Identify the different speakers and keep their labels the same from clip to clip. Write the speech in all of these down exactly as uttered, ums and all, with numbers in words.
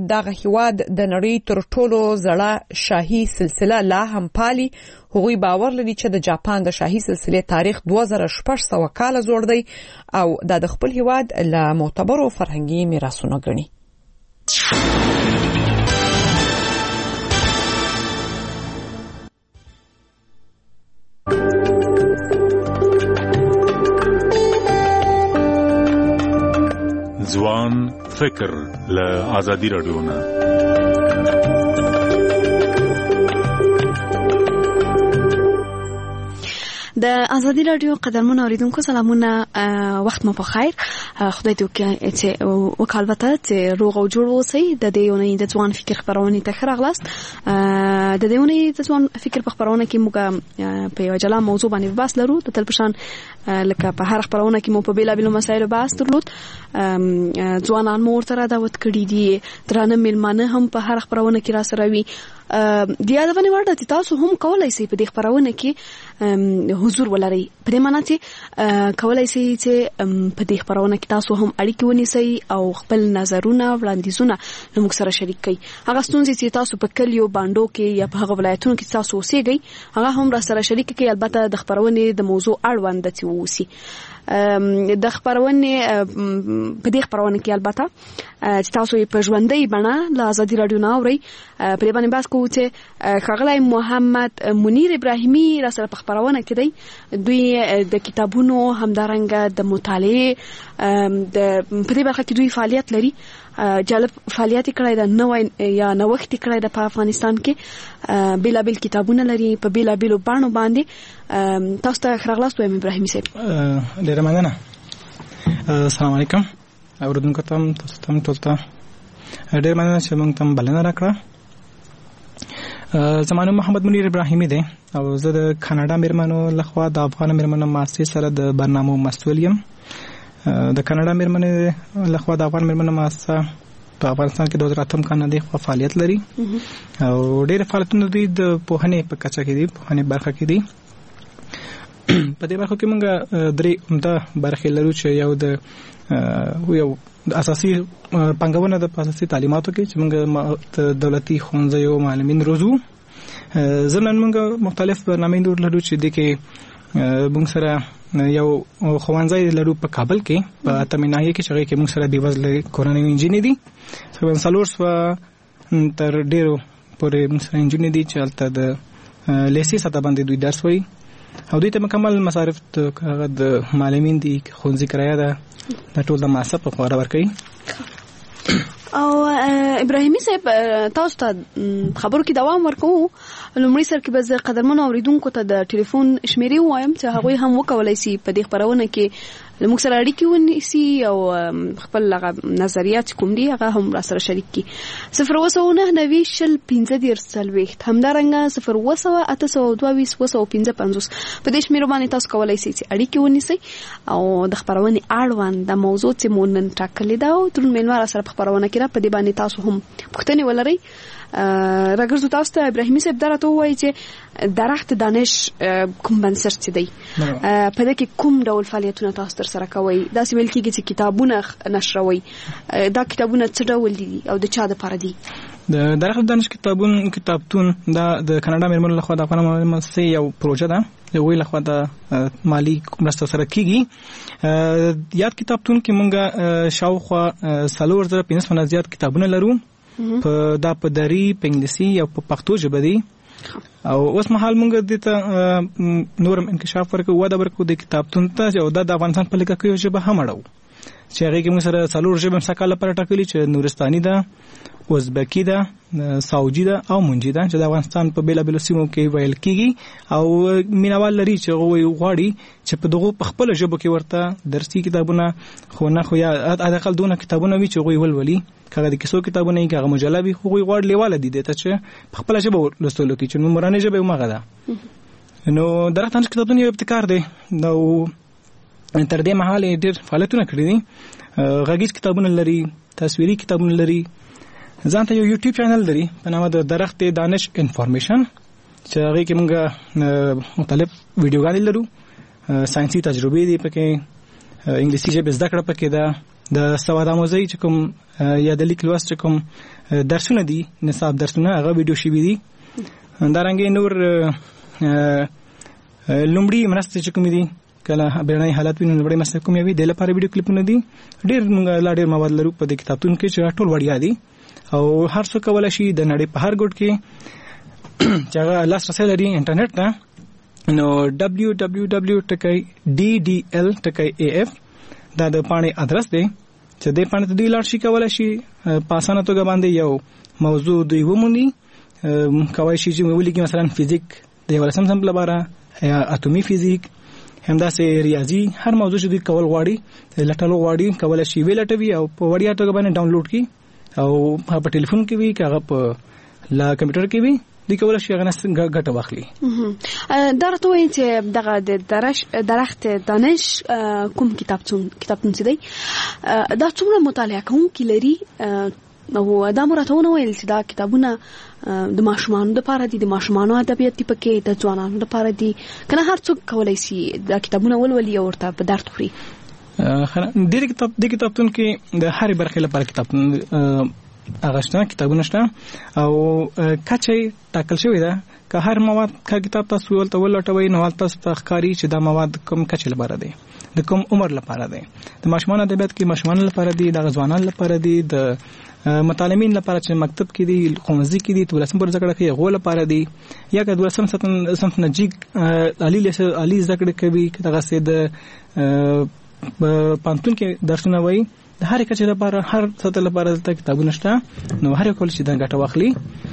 Speaker 1: دغه هیواد د نړۍ تر ټولو زړه شاهي سلسله لا هم پالي. هغوی باور لري چې د جاپان د شاهي سلسله تاریخ دوه زره شپږ سوه کاله زوړ دی او د خپل هیواد له معتبرو فرهنګي میراثونو ګڼي.
Speaker 2: ځوان فکر له آزادي رادیو نه.
Speaker 3: د آزادي رادیو قدرمن اوریدونکو سلامونه، وخت مو په خیر. خدای دې وکړي چې وکالبته چې روغ او جوړ اوسئ. د دې یونې د ځوان فکر خبرونه ته خراغلاست. د دې یونې د ځوان فکر په خبرونه کې موږ په یو جلا موضوع باندې بحث لرو. د تلپشان لکه په هر خبرونه کې مو په بیلابیلو مسایلو بحث درلود. ځوانان مو ورته دعوت کړي دي، درانه میلمانه هم په هر خبرونه کې را سره وي. د یادونه ورته چې تاسو هم کولای شئ په دې خبرونه کې حضور ولرئ. په دې معنی چې کولای شئ چې په دې خبرونه کې تاسو هم اړیکې ونیسئ او خپل نظرونه وړاندیزونه موږ سره شریک کړئ. هغه ستونزې چې تاسو په کلیو باندې کې یا په هغه ولایتونو کې تاسو اوسېږئ هغه هم را سره شریک کړئ. البته د خبرونه د موضوع اړوند چې ووسی د خبرونه په دې خبرونه کې البته چې تاسو په ژوندۍ بڼه له آزادي رادیو نه اورئ. په دې باندې بحث کوو چې ښاغلی محمد منیر ابراهیمي را سره په خبرونه کې دی. دوی د کتابونو همدارنګه د مطالعې د په دې برخه کې دوی فعالیت لري. جالب فعالیت کړی دا نوې یا نوښت کړی د په افغانستان کې بیلابیل کتابونه لري په بیلابیلو باندې باندې. تاسو ته خراغلاست وایم ابراهیمي صاحب.
Speaker 4: ډیره مننه. السلام علیکم اوریدونکو ته تاسو ته ټول ته ډیره مننه چې موږ ته بلنه راکړه. زمانو محمد منیر ابراهیمي دی او زه د کاناډا میرمنو لخوا د افغان میرمنو مؤسسې سره د برنامو مسؤل یم. د کاناډا میرمنې لخوا د افغان میرمنو مؤسسه په افغانستان کې د دوه زره اتم کال نه فعالیت لري او ډېر فعالیتونه دي د پوهنې په کچه کې دي، پوهنې برخه کې دي. په دې برخه کې موږ درې عمده برخې لرو چې یو د یو د اساسي پنګونه د اساسي تعلیماتو کې چې موږ دولتي ښوونځیو معلمین روزو. ځینې موږ مختلف برنامې لرو چې د کې موږ سره یو ښوونځی لرو په کابل کې په تمنایي کې چې هغه کې موږ سره د وزل کورنۍ انجینری دي څلور سوه تر ډیرو پورې موږ سره انجینری دي چې هلته د لیسې سطح باندې دوی درس وایي او دوی ته مکمل مصارف د معلمین دي، ښوونځي کرایه ده، د ټول د مؤسسه په خوا ورکوي.
Speaker 3: او ابراهیمي صاحب تاسو ته خبرو کې دوام ورکوو. لومړی سر کې به زه قدرمنو اوریدونکو ته د ټلیفون شمیرې ووایم چې هغوی هم وکولای شي په دې خبرونه کې موږ سره اړیکې ونیسي او خپل نظریات کوم دي هغه هم را سره شریک کړي. صفر اووه سوه نهه نوي شل پنځه دېرش څلوېښت همدارنګه صفر اووه سوه اته سوه دوه ویشت اووه سوه پنځه پنځوس په دې شمیرو باندې تاسو کولی شئ چې اړیکې ونیسئ او د خپرونې اړوند د موضوع چې مو نن ټاکلې ده او دروند میلمه را سره په خپرونه کې را په دې باندې تاسو هم پوښتنې ولرئ. راګرځو تاسو ته ابراهیمي صاحب دا راته ووایي چې درخت دانش کوم بنسټ چې دی په دې کې کوم ډول فعالیتونه تاسو تر سره کوئ؟ داسې ویل کېږي چې کتابونه نشروئ. دا کتابونه څه ډول دي او د چا دپاره دي؟
Speaker 4: د درخت دانش کتابون کتابتون دا د کاناډا میرمنو لخوا د افغان مؤسسې یو پروژه ده د وی لخوا د مالی مرسته سره کیږي. یاد کتابتون کې مونږ شاوخوا څلور زره پنځه سوه نه زیات کتابونه لرو په دا په دری په انګلیسي او په پښتو ژبه دي او اوس مهال مونږ د ته نورم انکشاف ورکو ودا ورکو د کتابتون ته او د افغانستان په لکه کې ژبه هم اړو چې هغه کې موږ سره څلور ژبه مسکاله پر ټاکلي چې نورستاني ده، ازبکی ده، ساوجي ده او منجي ده چې د افغانستان په بیلا بیلو سیمو کې ویل کیږي او مینوال لري چې غوي غواړي چې په دغه په خپل ژبه کې ورته درسي کتابونه خو نه خو یا اقل دونه کتابونه وی چې غوي ولولي کله د کیسو کتابونه یې کغه مجلبي خو غوي غواړي لیواله دي ته چې په خپل ژبه لوستلو کې چې مورانه ژبه ومغه ده. نو درته کتابونه یو ابتکار دی نو تر دې مهال ډېر فعالیتونه کړی دي. غږیز کتابونه لري، تصویري کتابونه لري، ځانته یو یوټیوب چینل لري په نامه د درخت دانش انفارمیشن چې هغه کې موږ مختلف ویډیوګانې لرو، ساينسي تجربې دي پکې، انګلیسي ژبه زده کړه پکې ده د سواد آموزي چې کوم یا د لیک لوست چې کوم درسونه دي نصاب درسونه هغه ویډیو شوي دي دارنګه نور لومړی مرسته چې کوم دي کله بیرنۍ حالت ویني لومړی مرسته کوم وي د لپاره ویډیو کلیپونه دي ډېر موږ لا ډېر مواد لرو په دې کتابتون کې چې ټول وړیا دي او هر څوک کولای شي د نړۍ په هر ګوټ کې چې هغه لاسرسی لري انټرنیټ ته نو دبليو دبليو دبليو ټکی ډي ډي ال ټکی اي اف دا د پاڼې ادرس دی چې د پاڼې ته دی لاړ شي کولای شي په اسانه توګه باندې یو موضوع دی وموندي کولای شي چې ولیکي مثلا فزیک د یو لسم صنف لپاره یا اتومي فزیک همداسې ریاضي هر موضوع چې دوی کول غواړي لټلو غواړي کولای شي ویلټوي او په وړیا توګه باندې ډاونلوډ کړي او په ټلیفون کې وي کاغه په لا کمپیوټر کې وي د کولای شي هغه نه ګټه واخلي
Speaker 3: دا راته وایي چې دغه د درش درخت دانش کوم کتابتون کتابتون څه دی دا څومره مطالعه کوونکي لري او دا مراتونه ویل چې دا کتابونه د ماشومانو لپاره دي د ماشومانو ادبیات دي پکې د ځوانانو لپاره دي کنه هر څوک کولای شي دا کتابونه ولولي او ورته په درد خوري
Speaker 4: د کتاب د کتابتون کې د هر برخې لپاره کتابتون اغشتنه کتابونه شته او کچې ټاکل شوی ده که هر مواد که کتاب تاسو ولته ولټوي نو تاسو ته ښکاري چې دا مواد کوم کچې لپاره دی د کوم عمر لپاره دی د ماشومان ادبیات کې ماشومان لپاره دی د ځوانان لپاره دی د متعلمین لپاره چې مکتب کې دي ښوونځي کې دي دولسم پر ذکر کوي غو لپاره دی یا که دولسم صنف نجیب عالی عالی ذکر کوي دغه سي د پانتون کې درسونه وایي د هر کچې لپاره هر سطح لپاره د کتابونو شته نو هر کول چې د ګټه واخلي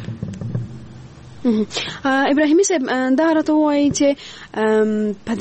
Speaker 3: ابراهیمي صاحب دا راته وایي چې په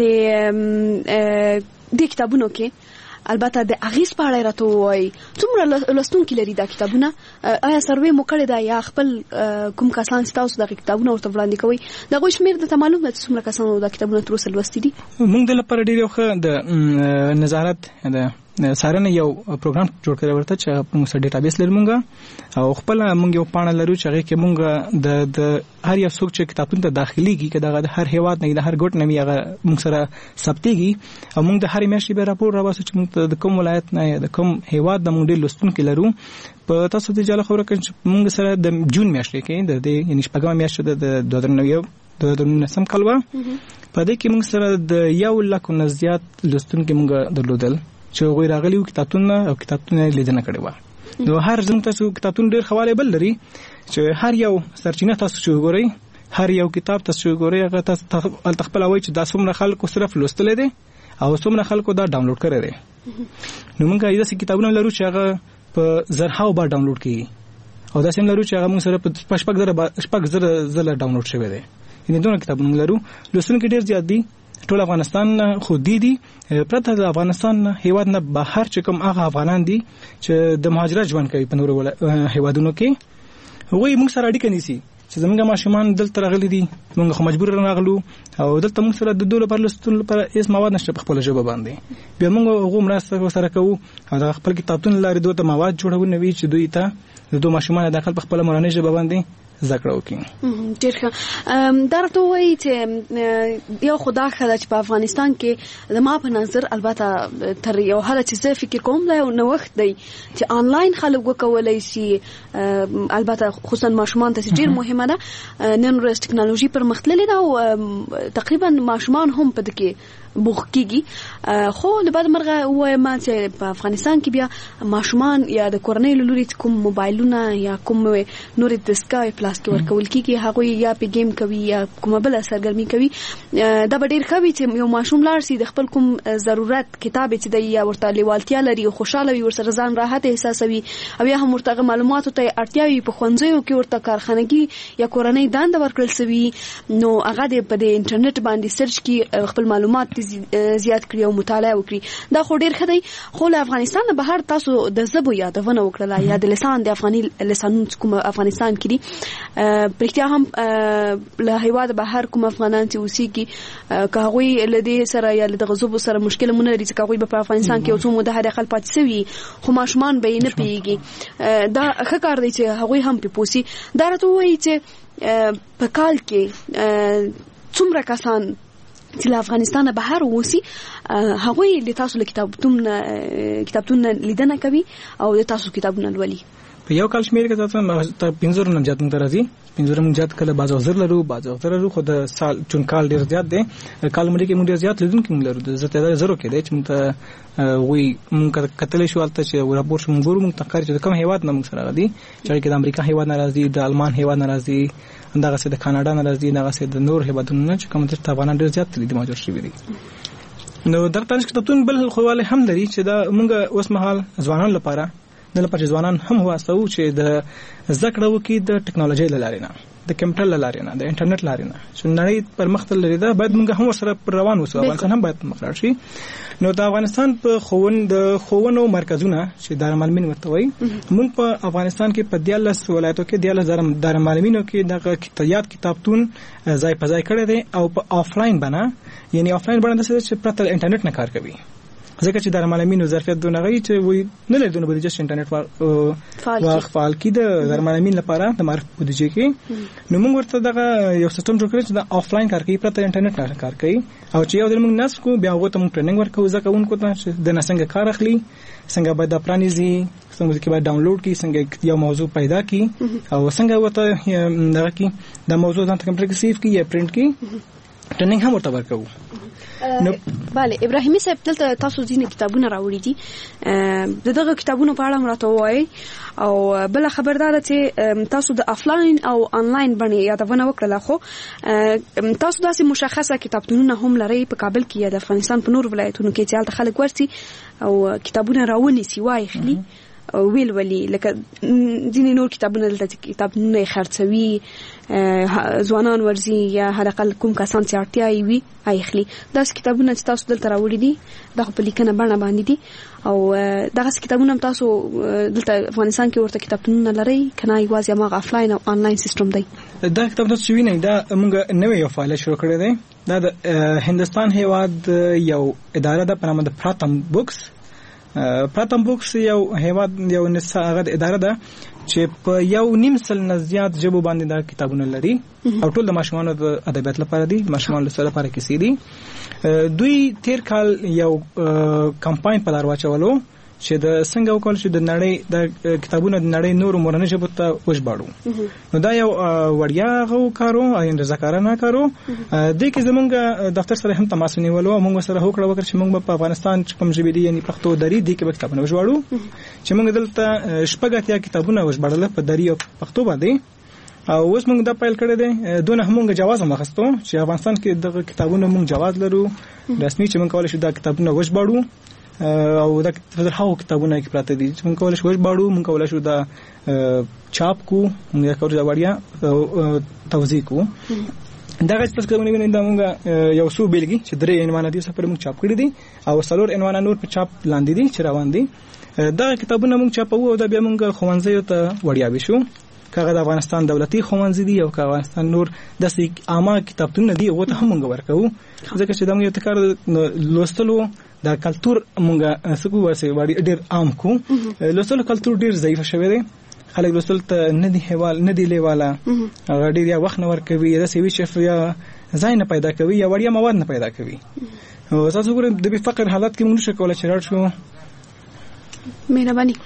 Speaker 3: دې د کتابونو کې البته د اغیز په اړه راته وایي څومره لوستونکي لري دا کتابونه آیا سروې مو کړی دا یا خپل کوم کسان تاسو د کتابونو ورته وړاندې کوي دا غوښ میر د معلومه ده څومره کسان د کتابونو تر اوسه لوستي دي
Speaker 4: موږ د لپاره ډیر یو د نظارت د سارنه یو پروګرام جوړ کړی ورته چې موږ سره ډیټابیس لرو موږ او خپل موږ یو پاڼه لرو چې هغه کې موږ د د هر یو څوک چې کتابتون ته داخلي کی کدا د هر هیواد نه د هر ګوټ نه هغه موږ سره ثبتېږي او موږ د هر میاشتې به راپور راوځو چې موږ د کوم ولایت نه د کوم هیواد د موږ ډېر لوستونکي لرو په تاسو ته جاله خبره کوم چې موږ سره د جون میاشتې کې د دې یعنی شپږم میاشت د دوه زره نوي دوه زره نهم کال و په دې کې موږ سره د یو لک نه زیات لوستونکي موږ درلودل چې غوړي راغلي کتابتون او کتابتون لیدنه کړې و نو هر زموږ تاسو کتابتون ډېر حواله بل لري چې هر یو سرچینه تاسو چې وګورئ هر یو کتاب تاسو وګورئ هغه تاسو خپل وایي چې دا څومره خلکو صرف لوستل دي او څومره خلکو دا ډاونلوډ کړی دي نو موږ ایدا چې کتابونه لرو چې هغه په زرهاو بار ډاونلوډ کړي او دا سیم لرو چې هغه موږ سره په شپږ زره شپږ زره زله ډاونلوډ شوی دی یعنی دوه کتابونه لرو لوستونکي ډېر زیات دي ټول افغانستان خو دي دي پرته د افغانستان هیواد نه بهر چې کوم هغه افغانان دي چې د مهاجرت ژوند کوي په نورو هیوادونو کې هغوی موږ سره اړیکه نیسي چې زمونږ ماشومان دلته راغلي دي موږ خو مجبور راغلو او دلته موږ سره د دوه لپاره لوستلو لپاره هیڅ مواد نشته په خپل ژبه باندې بیا موږ هغه مرسته سره کوو او د خپل کتابتون لارې دوه مواد جوړو نوي چې دوی ته د دوه ماشومان داخل په خپل مورنۍ ژبه باندې ذکر وکړي
Speaker 3: ډیر ښه دا راته وایي چې یو خدا خدای چې په افغانستان کې زما په نظر البته تر یو حاله چې زه فکر کوم دا یو نوښت دی چې آنلاین خلک وکولای شي البته خصوصا ماشومان ته ډیر مهمه ده نن ورځ ټکنالوژي پرمختللې ده او تقریبا ماشومان هم په دې بوخ کیږي خو د بعد مرغه وایم چې په افغانستان کې بیا ماشومان یا د کورنۍ لوري کوم موبایلونه یا کوم نور د سکای پلاس کې ورکول کیږي هغه یا په گیم کوي یا کومه بل سرګرمي کوي دا به ډیر خوي چې یو ماشوم لار سي د خپل کوم ضرورت کتاب چې د یا ورته لیوالتیا لري خوشاله وي ورسره ځان راحت احساسوي او یا هم ورته معلوماتو ته اړتیاوي په خوندزیو کې ورته کارخانګي یا کورنۍ دند ورکړل سوي نو هغه د په د انټرنیټ باندې سرچ کې خپل معلومات زیات کړی او مطالعه وکړي دا خو ډیر خدای خو له افغانستان نه بهر تاسو د زبو یادونه وکړه یا د لسان د افغاني لسانونو کوم افغانستان کې دي پرېختیا هم له هیواد بهر کوم افغانان چې اوسېږي که هغوی له دې سره یا له غزوب سره مشکل مونږ لري چې هغوی په افغانستان کې اوسو مده هر خپل پاتې سوي خو ماشومان به نه پیږي دا ښه کار دی چې هغوی هم په پوسی دا راته وایي چې په کال کې څومره کسان چې له افغانستان بهر ووسی هغه د تاسو له کتابتون کتابتون لیدنه کوي او د تاسو کتابونه لولي.
Speaker 4: په یو کال شمیر کې تاسو پنځور نه جاتون ترازی پنځور نه جات کله باز وزر لرو باز وزر لرو خو د سال چون کال ډیر زیات دی کال مړي کې موږ ډیر زیات لیدون کې لرو د زته زرو کې دی چې موږ وی موږ کتلې شو البته چې راپور شوم ګورو موږ تقریر چې کوم هیواد نه موږ سره غدي چې کې د امریکا هیواد ناراضي د آلمان هیواد ناراضي اندغه سره د کاناډا ناراضي دغه سره د نور هیوادونو چې کوم د افغانان ډیر زیات لیدي موجود شي وي. نو درته کتابتون بل خواله هم لري چې دا موږ اوس مهال ځوانان لپاره د لپاره ځوانان هم واسو چې د زکړه وکي د ټکنالوژي لارې نه د کمپیوټر لارې نه د انټرنیټ لارې نه چې نړۍ پر مخ ته لري دا باید موږ هم سره روان وسو افغانستان هم باید مخ شي. نو د افغانستان په خوون د خوونو مرکزونه چې دارالمعلمین ورته وایي موږ په افغانستان کې په دیالس ولایتو کې دیالس دارالمعلمینو کې د کتابیات کتابتون ځای په ځای کړی دی او په آفلاین بنا یعنی آفلاین بنا د څه چې پرته انټرنیټ نه کار کوي ځکه چې دارالمعلمینو ظرفیت دونه غوي چې وي نه لري دونه بودیجه انټرنیټ واخ فعال کی د دارالمعلمین لپاره د معرف بودیجه کې نو موږ ورته دغه یو سیستم جوړ کړی چې د آفلاین کار کوي پرته انټرنیټ نه کار کوي او چې یو د موږ ناس کو بیا هغه ته موږ ټریننګ ورکوو ځکه اونکو ته چې د نسنګ کار اخلي څنګه باید د پرانیزي څنګه چې باید ډاونلوډ کی څنګه یو موضوع پیدا کی او څنګه وته دغه کی د موضوع ځان ته کمپیوټر کې سیو کی یا پرینټ کی ټریننګ هم ورته ورکوو.
Speaker 3: نو bale ابراهیمي صاحب دلته تاسو ځینې کتابونه راوړي دي د دغه کتابونو په اړه راته وایي او بل خبردار چې تاسو د افلاین او انلاین باندې یادونه وکړه خو تاسو داسې مشخصه کتابتونونه هم لري په کابل کې یا د افغانستان په نور ولایتونو کې چې هلته خلک ورسي او کتابونه راونی سی وای خلی ویل ولی لکه ځینې نور کتابونه دلته کتابونه خرڅوي ځوانان ورزي یا هر اقل کوم کسان چې اړتیا یې وي اخلي داس کتابونه چې تاسو دلته راوړي دي دغه په لیکنه باندې باندې دي او دغه کتابونه تاسو دلته افغانستان کې ورته کتابونه لري کنه یوازې هغه افلاین او انلاین سیستم دی. دا
Speaker 4: کتابونه چې وینئ دا موږ نوې یو فعالیت شروع کړی دی دا د هندستان هیواد یو اداره ده په نامه د پراتم بوکس پراتم بوکس یو هیواد یو نصابه اداره ده چې په یو نیم سل نه زیات ژبو باندې دا کتابونه لري او ټول د ماشومانو د ادبیات لپاره دي ماشومان لپاره کیسې دي. دوی تیر کال یو کمپاین په لار واچولو چې د څنګه وکول چې د نړۍ د کتابونو د نړۍ نور مورنۍ ژبو ته وژباړو نو دا یو وړیا غو کارو اين رضاکارانه کارو د کې زمونږ دفتر سره هم تماس نیولو موږ سره هوکړه وکړ چې موږ په افغانستان کوم ژبې دي یعنی پښتو دري د کې کتابونه وژباړو چې موږ دلته شپږ اتیا کتابونه وژباړل په دري او پښتو باندې او اوس موږ دا پایل کړی دی دونه موږ جواز هم واخستو چې افغانستان کې د کتابونو موږ جواز لرو رسمي چې موږ کولای شو دا کتابونه وژباړو او دا هغه کتابونه کې پراته دي چې موږ کولای شو وژباړو موږ کولای شو دا چاپ کو موږ کولای شو وړیا توزیع کو دا غږ پس کومې ویني دا موږ یو څو بیلګي چې درې عنوان دي سفر موږ چاپ کړی دي او څلور عنوان نور په چاپ لاندې دي چې روان دي دا کتابونه موږ چاپو او دا بیا موږ خوانځي ته وړیا بشو کاغه د افغانستان دولتي خوانځي دي او کاغه افغانستان نور د عامه کتابتون دي او ته هم موږ ورکو ځکه چې دا موږ یو تکار لوستلو دا کلچر موږ سکو ورسې وړي ډېر عام کو لوستلو کلچر ډېر ضعیف شوی دی خلک لوستل ته نه دی هوال نه دی لیواله هغه ډېر یا وخت نه ورکوي دا سوي شف یا ځای نه پیدا کوي یا وړیا مواد نه پیدا کوي او تاسو ګورئ د فقر حالت کې موږ شکول چې راځو
Speaker 3: مهرباني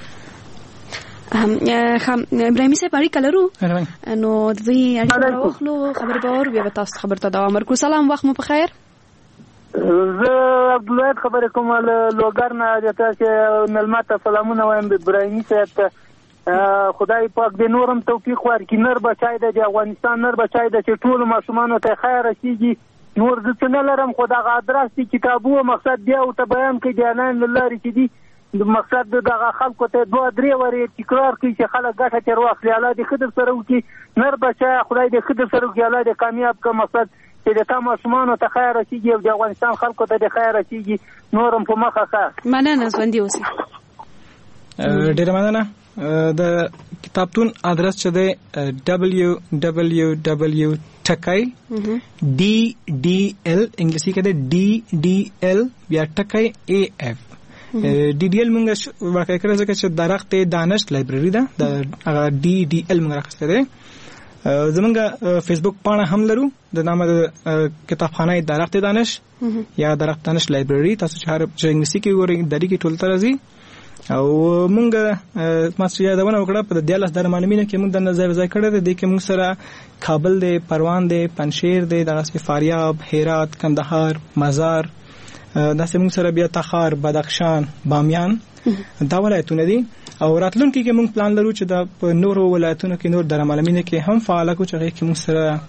Speaker 3: هم ابراهیمي صاحب اړیکه لرو نو د دې اړیکه راوخلو خبر به اور بیا تاسو خبر ته دوام ورکړو. سلام وخت مو په خیر.
Speaker 5: زه عبدالله خبرې کوم له لوګر نه راته چې نلماته سلامونه وایم ابراهیمي صاحب ته خدای پاک دې نورم توفیق ورکړي نر بچای د افغانستان نر بچای د ټول ماشومانو ته خیر رسیږي نور د څه نه لرم خو دغه ادرس دي کتابو مقصد بیا او ته بیان کوي د اعلان لاري چې دي د مقصد دغه خلکو ته دوه درې ورې تکرار کوي چې خلک ګټه تر واخلي الله دې خدای سره وکړي نر بچای خدای دې خدای سره وکړي الله دې کامیاب کړي مقصد چې د تاسو ماشومانو ته خیر رسیږي او د افغانستان خلکو ته د خیر رسیږي نورم په مخه ښه
Speaker 3: مننه ژوندي اوسئ.
Speaker 4: ډیره مننه. د کتابتون ادرس چې دی ډبلیو ډبلیو ډبلیو ټکای ډي ډي ال انګلیسي کې دی ډي ډي ال بیا ټکای ای اف ډي ډي ال موږ ورکه کړی ځکه چې درخت دانش لایبرری ده د هغه ډي ډي ال موږ راخسته ده زمونږ فیسبوک پاڼه هم لرو د نامه د کتابخانه درخت دانش یا درخت دانش لایبرری. تاسو چې هر چې انګلیسي کې ګورئ دری کې ټول ترازی او مونږ ماسټر یادونه وکړه په دیالس در معلومینه کې مونږ د نظر ځای کړه د کې مونږ سره کابل دی، پروان دی، پنشیر دی، دغه فاریاب، هرات، کندهار، مزار، داسې مونږ سره بیا تخار، بدخشان، بامیان دا ولایتونه دي او راتلونکي کې مونږ پلان لرو چې د نورو ولایتونو کې نور در معلومینه کې هم فعال کو چې کې مونږ سره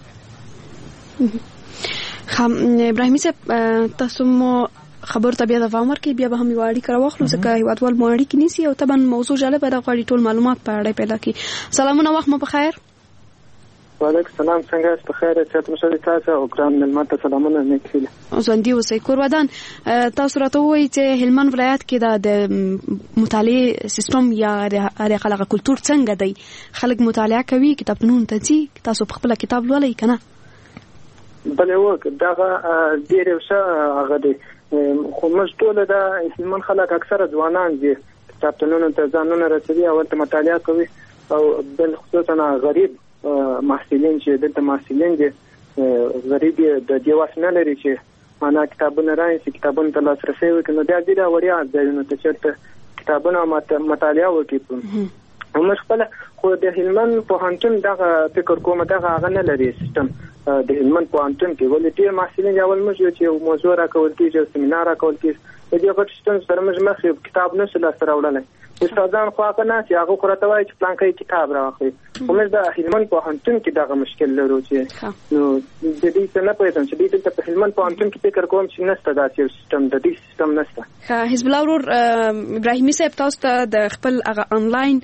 Speaker 3: خام ابراهیمي صاحب تاسو مو خبر ته بیا د فامر کې بیا به هم یو اړیکه راوخلو ځکه هیوادوال مو اړیکې نیسي او طبعا موضوع جالبه ده، غواړي ټول معلومات په اړه پیدا کړي. سلامونه، وخت مو بخیر.
Speaker 5: وعلیکم السلام، څنګه یاست؟ بخیر یاست؟ مشه تاسو او ګران ملمت سلامونه نیکیله.
Speaker 3: ژوندۍ اوسئ. کورودان تاسو راته وایي چې هلمند ولایت کې د مطالعه سیستم یا د خلک کلتور څنګه دی؟ خلک مطالعه کوي، کتابتونونو ته ځي، تاسو په خپل کتاب لولئ کنه؟
Speaker 5: بلې وک دغه ډېر ښه هغه دی، خو موږ ټول د هلمند خلک اکثره ځوانان دي کتابتونونو ته ځانونه رسوي او ورته مطالعه کوي او بل خصوصا غریب محصلین چې دلته محصلین دي غریب د دې واس نه لري چې معنا کتابونه راځي کتابونه ته لاسرسي وکړي، نو بیا دې وړیا ځایونه ته چېرته کتابونه مطالعه وکړي. موږ خپل خو د هلمند پوهنتون دغه فکر کوم دغه هغه نه لري سیستم د هلمند پوهنتون کې، ولې ډېر محصلین اول موږ چې یو موضوع راکول کېږي، سیمینار راکول کېږي، د دې غټ سیستم سره موږ مخ کتاب نه سره سره وړلای استادان خو هغه نه چې هغه خو راته وایي چې پلان کې کتاب راوخلي. خو موږ د هلمند پوهنتون کې دغه مشکل لرو چې نو د دې څه نه پوهېږم چې دې په هلمند پوهنتون کې فکر کوم چې نشته داسې سیستم، د دې سیستم نشته.
Speaker 3: ښه، حزب الله ورور ابراهیمي صاحب تاسو ته د خپل هغه انلاین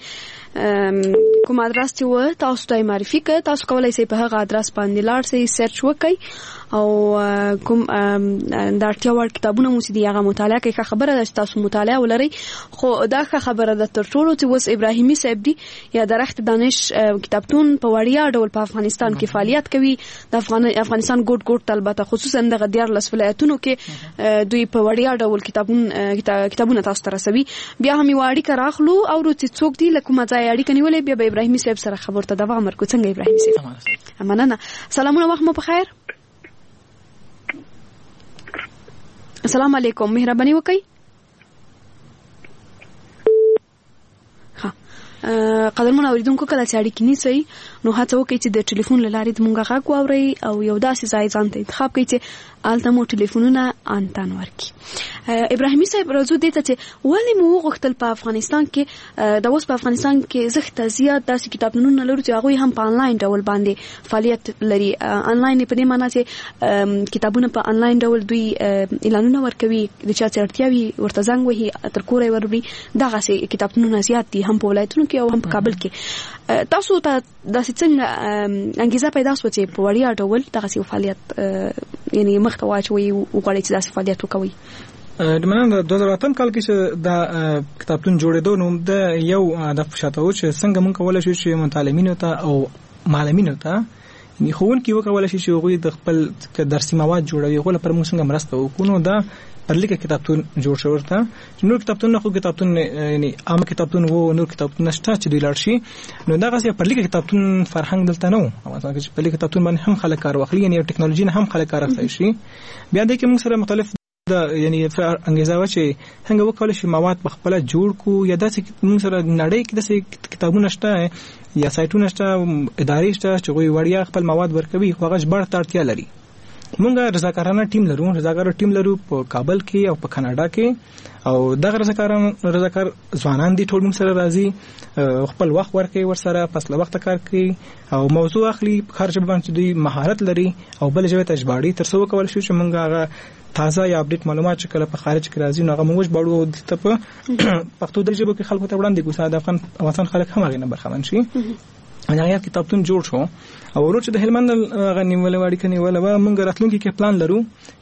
Speaker 3: کوم ادرس چې و تاسو ته معرفي کړ، تاسو کولای شئ په هغه ادرس باندې لاړ شئ، سرچ وکړئ او کوم د اړتیا وړ کتابونه مو چې هغه مطالعه کوي. ښه خبره ده چې تاسو مطالعه ولرئ، خو دا ښه خبره ده تر ټولو چې اوس ابراهیمي صاحب دی یا درخت دانش کتابتون په وړیا ډول په افغانستان کې فعالیت کوي. د افغانستان ګوټ ګوټ البته خصوصا د دیارلس ولایتونو کې دوی په وړیا ډول کتابونه کتابونه تاسو ته رسوي. بیا هم یو اړیکه راخلو او چې څوک دی لکه مزه اړیکه نیولې بیا به ابراهیمي صاحب سره خبر ته دوام ورکړو. څنګه ابراهیمي صاحب؟ مننه. سلامونه، وخت مو بخیر. السلام علیکم، مهرباني وکړئ. ها قدرمن اوریدونکو کله چې اړیکې نیسئ نو هڅه وکړئ چې د ټلیفون له لارې زموږ غږ واورئ او یو داسې ځای ځان ته انتخاب کړئ چې هلته مو ټلیفونونه انتن ورکړي. ابراهیمي صاحب راځو دې ته چې ولې مو وغوښتل په افغانستان کې د اوس په افغانستان کې زښته زیات داسې کتابتونونه لرو چې هغوی هم په انلاین ډول باندې فعالیت لري. انلاین په دې معنی چې کتابونه په انلاین ډول دوی اعلانونه ورکوي، د چا چې اړتیا وي ورته زنګ وهي تر کوره یې وروړي. دغسې کتابتونونه زیات دي هم په ولایتونو کې او هم په کابل کې. تاسو ته داسې څنګه انګیزه پیدا شوه چې په وړیا ډول دغسې فعالیت یعنې مخ ته واچوئ وغواړئ چې داسې فعالیت وکوئ؟
Speaker 4: د مننه د دوه زره اتم کال کې چې دا کتابتون جوړېدو نو د یو هدف شاته و چې څنګه موږ کولی شو چې متعلمینو ته او معلمینو ته یعنې ښوونکي وکولی شي چې هغوی د خپل درسي مواد جوړوي، هغو لپاره موږ څنګه مرسته وکړو. نو دا پر لیکه کتابتون جوړ شو ورته چې نور کتابتون خو کتابتون یعنې عام کتابتون وو، نور کتابتون نشته چې دوی لاړ شي. نو دغسې پر لیکه کتابتون فرهنګ دلته نه و، افغانستان کې چې پر لیکه کتابتون باندې هم خلک کار واخلي، یعنې ټکنالوژي نه هم خلک کار اخلی شي. بیا دې کې موږ سره مختلف دا یعنی انګیزه و چې څنګه وکولای شي مواد په خپل جوړ کو، یا داسې موږ سره نړۍ کې داسې کتابونه شته یا سایټونه شته، ادارې شته چې هغوی وړیا خپل مواد ورکوي، خو هغه ژباړې ته اړتیا لري. موږ رضاکارانه ټیم لرو، رضاکار ټیم لرو په کابل کې او په کاناډا کې، او دغه رضاکاران رضاکار ځوانان دي ټول موږ سره راځي، خپل وخت ورکوي ورسره، پس له وخته کار کوي او موضوع اخلي په هر ژبه باندې دوی مهارت لري او بل ژبې ته ژباړي تر څو وکولی شو چې موږ هغه تازه یا اپډیټ معلومات چې کله په خارج کې راځي نو هغه موږ ژباړو دلته په پښتو د ژبو کې خلکو ته وړاندې کړو، د افغانستان خلک هم هغې نه برخمن شي. هغه کتابتون جوړ شو او ورور چې د هلمند هغه نیولې واړیکه نیوله وه، موږ راتلونکي کې پلان لرو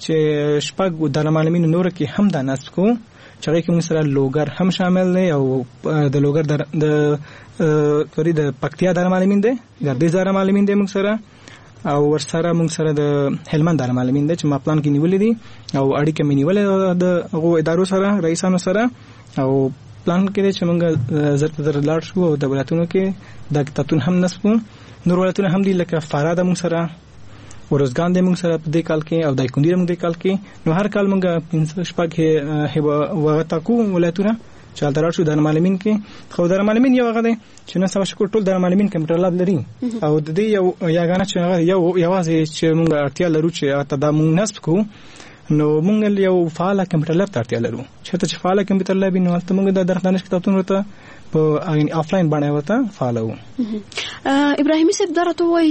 Speaker 4: چې شپږ دارالمعلمینو نوره کې هم دا نصب کوو چې هغې کې موږ سره لوګر هم شامل دی او د لوګر د سوري د پکتیا دارالمعلمین دی، ګردیز دارالمعلمین دی موږ سره، او ورسره موږ سره د هلمند دارالمعلمین دی چې ما پلان کې نیولې دي او اړیکه مې نیولې د هغو ادارو سره رئیسانو سره، او پلان کې دی چې موږ زر په زر لاړ شو او د ولایتونو کې دا کتابتون هم نصب کړو نور ولایتونه هم دي لکه فراه د موږ سره، ورزګان د موږ سره په دې کال کې او دایکنډي د موږ د کال کې. نو هر کال موږ پنځه شپږ هیوا وغتاکو ولایتونه چې الترا شو د معلمین کې. خو د معلمین یو هغه دی چې نن سبا شکر ټول د معلمین کمپیوټر لاب لري او د دې یو یاګانه چې یو یوازې چې موږ اړتیا لرو چې ته دا موږ نصب کوو، نو موږ یو فعال کمپیوټر لاب ته اړتیا لرو. چې ته فعال کمپیوټر لاب نو ته موږ د درخدانش کتابتون ورته په آفلاین باندې ورته فالو.
Speaker 3: ابراهیمي صاحب درته وایي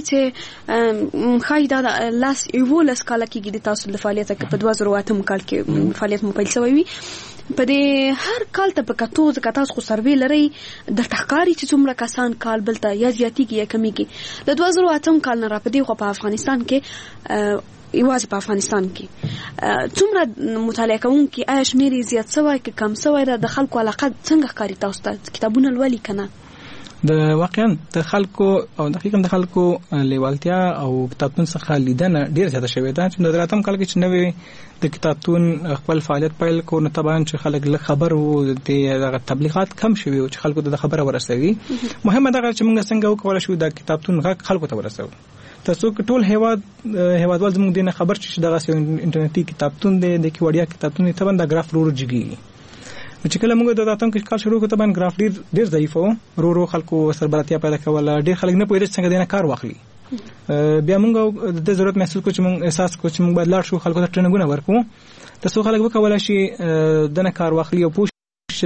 Speaker 3: چې خای دا لاس یو لاس کال کې د تاسو د فعالیت کې په دوه زره اته کال کې فعالیت مو پیل شوی وي. په دې هر کال ته په کتو د کتاس خو سروې لري د تحقاری چې څومره کسان کال بلته یا زیاتیږي یا کمیږي. د دوه زره اته کال نه را پدې خو په افغانستان کې ایواز په افغانستان کې څومره مطالعه کوونکي آیا شمیر زیات شوی که کم شوی د خلکو علاقه څنګه ښکاري تاسو ته کتابونه لولي کنه؟
Speaker 4: د واقعا د خلکو او دقیقاً د خلکو لیوالتیا او کتابتون څخه لیدنه ډیر زیاته شوې ده. چې د دراتم کال کې چې نوې د کتابتون خپل فعالیت پیل کو نو طبعا چې خلک له خبر وو د تبلیغات کم شوي او چې خلکو د خبره ورسوي. مهمه ده چې موږ څنګه وکولای شو د کتابتون غږ خلکو ته ورسوو. تاسو ټول هیواد هیوادوال زموږ دینه خبر چې دغه انټرنیټي کتابتون دی د کی وړیا کتابتون ته باندې ګراف رور جګي. چې کله موږ د داتم کې کال شروع کړو ته باندې ګراف ډیر ډیر ضعیف وو، رو رو خلکو سربلاتیا پیدا کوله، ډیر خلک نه پوهېدل څنګه دینه کار واخلي. بیا موږ د ضرورت محسوس کوو چې موږ احساس کوو چې موږ باید لاړ شو خلکو ته ټریننګونه ورکړو تاسو خلک وکولای شي دنه کار واخلي او پوه شي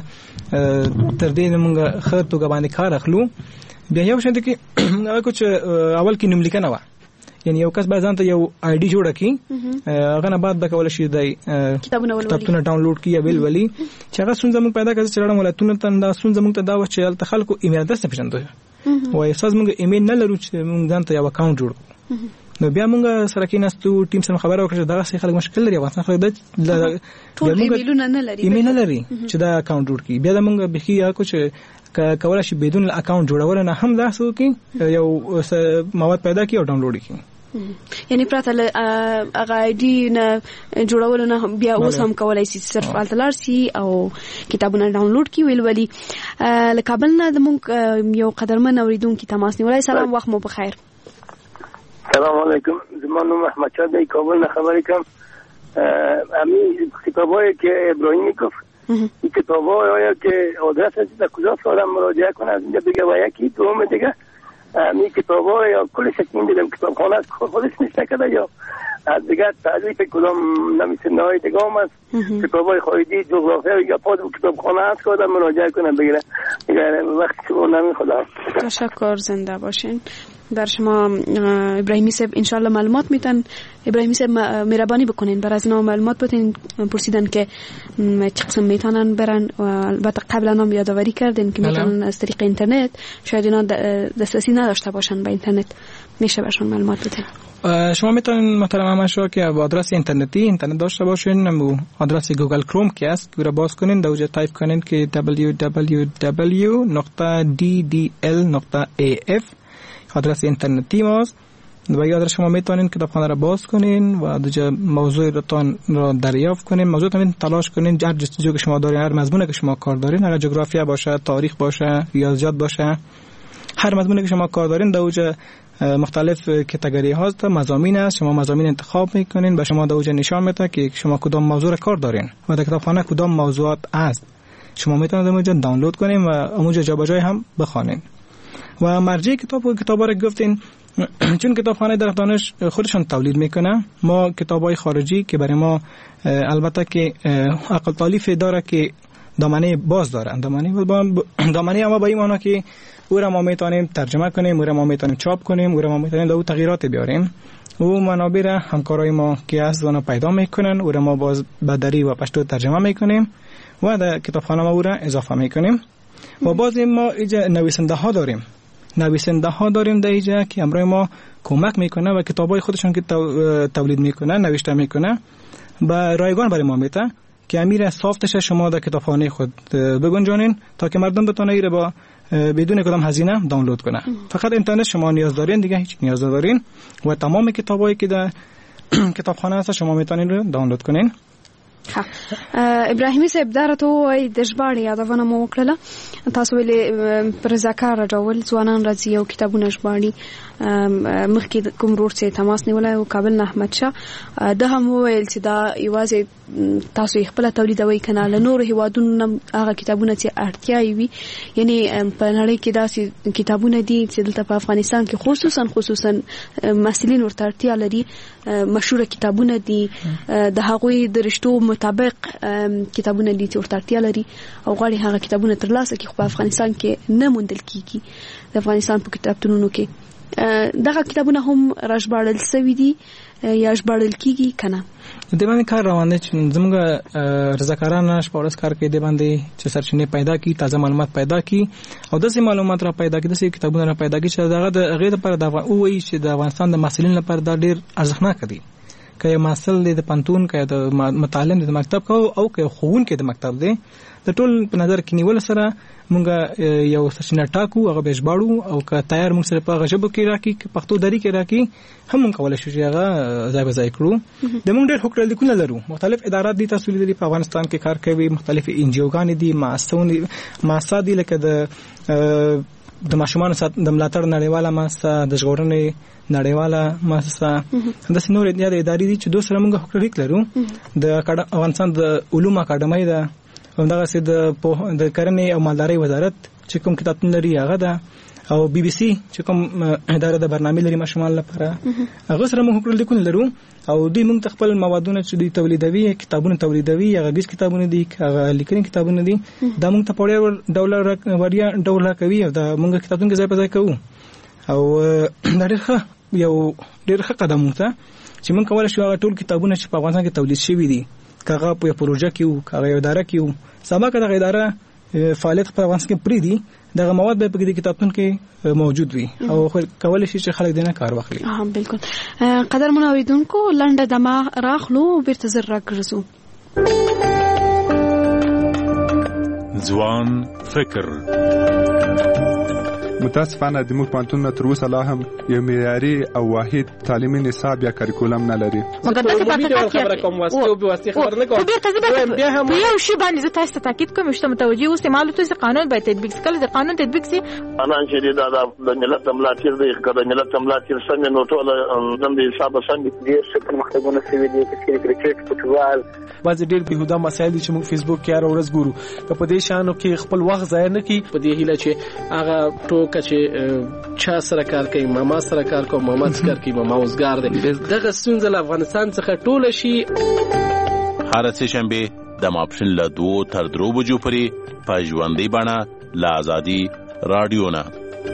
Speaker 4: څنګه تر دې موږ خیر توګه باندې کار اخلو. بیا یو شته کې هغه کوم اول کې نوم لیکنه و، یعنی یو کس باید ځانته یو آی ډي جوړ کړي، هغه نه بعد به کولای شي د کتابونه ډاونلوډ کړي یا ویل ولي. چې هغه څنګه موږ پیدا کړو چې لړم ولایتونه ته دا څنګه موږ ته دا و چې تل خلکو ایمیل ادرس نه پیژندل وای اساس موږ ایمیل نه لرو چې موږ ځانته یو اکاونټ جوړ کړو. نو بیا موږ سره کې نستو ټیم سره خبره وکړه چې دا څه خلک مشکل لري واسه خلک د
Speaker 3: ټول ایمیلونه نه لري
Speaker 4: ایمیل نه لري چې دا اکاونټ جوړ کړي. بیا موږ به یا کو چې کولای شي بدون اکاونټ جوړول نه هم داسو کې یو مواد پیدا کړي او ډاونلوډ کړي.
Speaker 3: یعنی پراته هغه آی ډي نه جوړول نه بیا اوس هم کولای شي صرف التلار سي او کتابونه ډاونلوډ کړي ویل ولي. له کابل نه د مونږ یو قدرمن اوریدونکو تماس نیولای. سلام وخت مو بخیر.
Speaker 6: سلام علیکم، زما نوم احمد شاه دی، کابل نه خبرې کوم. امی کتابایی که ابراهیمی گفت این کتابایی آیا که آدرس از کجا سالم مراجعه کنه از اینجا بگه و یکی دوم دیگه امی کتابایی یا کلش این دیدم کتابخانه از خودش نیست نکده یا از دیگه تعریف کدام نویسنده های دیگه هم است کتابای خارجی جغرافیا یا پاد کتابخانه هست که آدم مراجعه کنه بگیره وقتی شما نمی خدا.
Speaker 3: تشکر، زنده باشین. در شما ابراهیمی صاحب انشالله معلومات میتن. ابراهیمی صاحب مهربانی بکنین بر از اینا معلومات بتین پرسیدن که چه قسم میتونن برن و البته قبلا هم یادآوری کردین که میتونن از طریق اینترنت، شاید اینا دسترسی نداشته باشن به اینترنت، میشه برشون معلومات بدین.
Speaker 4: شما میتونین محترم همشون که با آدرس اینترنتی اینترنت داشته باشین، نمو آدرس گوگل کروم که است رو باز کنین، دوجه تایپ کنین که دبلیو دبلیو دبلیو نقطه دی دی ال نقطه ای اف آدرس اینترنتی ماست. و یا آدرس شما میتونین کتابخانه را باز کنین و دوجه موضوع رتان را دریافت کنین، موضوع تامین تلاش کنین، هر جستجو که شما دارین، هر مضمونی که شما کار دارین، اگر جغرافیا باشه، تاریخ باشه، ریاضیات باشه، هر مضمونی که شما کار دارین دوجه مختلف کاتگوری هاست، مضامین است، شما مضامین انتخاب میکنین، به شما دوجه نشان میده که شما کدام موضوع را کار دارین و در کتابخانه کدام موضوعات است. شما میتونید اونجا دانلود کنین و اونجا جابجایی هم بخونین. و مرجع کتاب و کتابا رو گفتین چون کتابخانه در دانش خودشون تولید میکنه، ما کتابای خارجی که برای ما البته که عقل تالیف داره که دامنه باز داره، دامنه دامنه اما با این معنی که او را ما میتونیم ترجمه کنیم، او را ما میتونیم چاپ کنیم، او را ما میتونیم دو تغییرات بیاریم. او منابع را همکارای ما که از اونها پیدا میکنن، او را ما باز به دری و پشتو ترجمه میکنیم و در کتابخانه ما او را اضافه میکنیم. و باز ما اینجا نویسنده ها داریم، نویسنده ها داریم در اینجا که امروز ما کمک میکنه و کتابای خودشون که تولید میکنه، نوشته میکنه و رایگان برای ما میده که امیر سافتش شما در کتابخانه خود بگنجانین تا که مردم بتونه ایره با بدون کدام هزینه دانلود کنه. فقط اینترنت شما نیاز دارین، دیگه هیچ نیاز ندارین و تمام کتابایی که در کتابخانه هست شما میتونین رو دانلود کنین.
Speaker 3: ابراهیمي صاحب دا راته وایي د ژباړې یادونه مو وکړله تاسو ویلې پر رضاکار ډول ځوانان راځي او کتابونه ژباړي مخکې کوم ورور چې تماس نیولی و کابل نه احمد شاه ده هم وویل چې دا یوازې تاسو یې خپله تولیدوئ که نه له نورو هېوادونو نه هغه کتابونه چې اړتیا یې وي یعنې په نړۍ کې داسې کتابونه دي چې دلته په افغانستان کې خصوصا خصوصا محصلین ورته اړتیا لري مشهوره کتابونه دي د هغوی د رشتو مطابق کتابونه دي چې ورته اړتیا لري او غواړي هغه کتابونه ترلاسه کړي خو په افغانستان کې نه موندل کېږي د افغانستان په کتابتونونو کې دغه کتابونه هم راژباړل سوي دي یا ژباړل کېږي که نه
Speaker 4: د باندې کار روان دی چې زموږ رضاکاران شپاړس کار کوي د باندې چې سرچینې پیدا کړي تازه معلومات پیدا کړي او داسې معلومات را پیدا کړي داسې کتابونه را پیدا کړي چې دغه د هغې دپاره د ووایي چې د افغانستان د محصلینو لپاره دا ډېر ارزښتناک دي که یو محصل دی د پوهنتون که د متعلم دی د مکتب او که ښوونکی د مکتب دی د ټول په نظر کې نیول سره مونږ یو سرچینه ټاکو هغه به ژباړو او که تیار مونږ سره په هغه ژبه کې راکړي که پښتو دري کې راکړي هم مونږ کولی شو چې هغه ځای به ځای کړو د مونږ ډېر هوکړه لیکونه لرو مختلف ادارات دي تاسو لیدلي په افغانستان کې کار کوي مختلف انجیوګانې دي مؤسسات دي لکه د د ماشومانو د ملاتړ نړیواله مؤسسه د ژغورنې نړیواله مؤسسه داسې نور ادارې دي چې دوی سره موږ هوکړه لیک لرو د افغانستان د علومو اکاډمۍ ده همدغسې د د کرنې او مالدارۍ وزارت چې کوم کتابتون لري هغه ده او بي بي سي چې کوم اداره د برنامې لري ماشومان لپاره هغه سره موږ هوکړه لیکونه لرو او دوی موږ ته خپل موادونه چې دوی تولیدوي کتابونه تولیدوي هغه غږیز کتابونه دي هغه لیکنې کتابونه دي دا موږ ته په وړیا ډول وړیا ډول راکوي او دا موږ کتابتون کې ځای په ځای کوو او دا ډېر ښه یو ډېر ښه قدم ته چې موږ کولی شو هغه ټول کتابونه چې په افغانستان کې تولید شوي دي که هغه په یو پروژه کې وو که هغه یو اداره کې وو سبا که دغه اداره فعالیت په افغانستان کې پرېږدي دغه مواد به په دې کتابتون کې موجود وي او کولی شي چې خلک دې نه کار واخلي.
Speaker 3: بالکل. قدرمنو اورېدونکو لنډه دمه راخلو بیرته زر راګرځو.
Speaker 2: ځوان فکر
Speaker 7: متاسفانه د موږ پوهنتونونه تر اوسه لا هم یو معیاري او واحد تعلیمي نصاب یا کریکولم نه لري.
Speaker 8: مګر داسې پاتې خبره کوم واسطه او به واسطه خبر نه کوم. بیا هم یو شی باندې زه تاسو ته تاکید کوم چې متوجي اوسئ معلومات چې قانون باید تطبیق کړي د قانون تطبیق سي
Speaker 6: انا چې دا د ملت ملاتیر دی کله ملت ملاتیر څنګه نو ټول د دې حساب څنګه دي چې په مختلفونه سوي دي چې کرکټ فوټبال
Speaker 9: بعض ډېر بهوده مسایل دي چې موږ فیسبوک کې هر ورځ ګورو که په دې شانو کې خپل وخت ضایع نه کړي په دې هیله چې هغه ټوکه چې چا سره کار کوي ماما سره کار کوي ماما سره کار کوي ماما اوسګار دی دغه ستونزه له افغانستان څخه ټوله شي.
Speaker 10: هر څه شنبه د ماپښین له دوه تر درو بجو پورې په ژوندۍ بڼه له ازادي رادیو نه.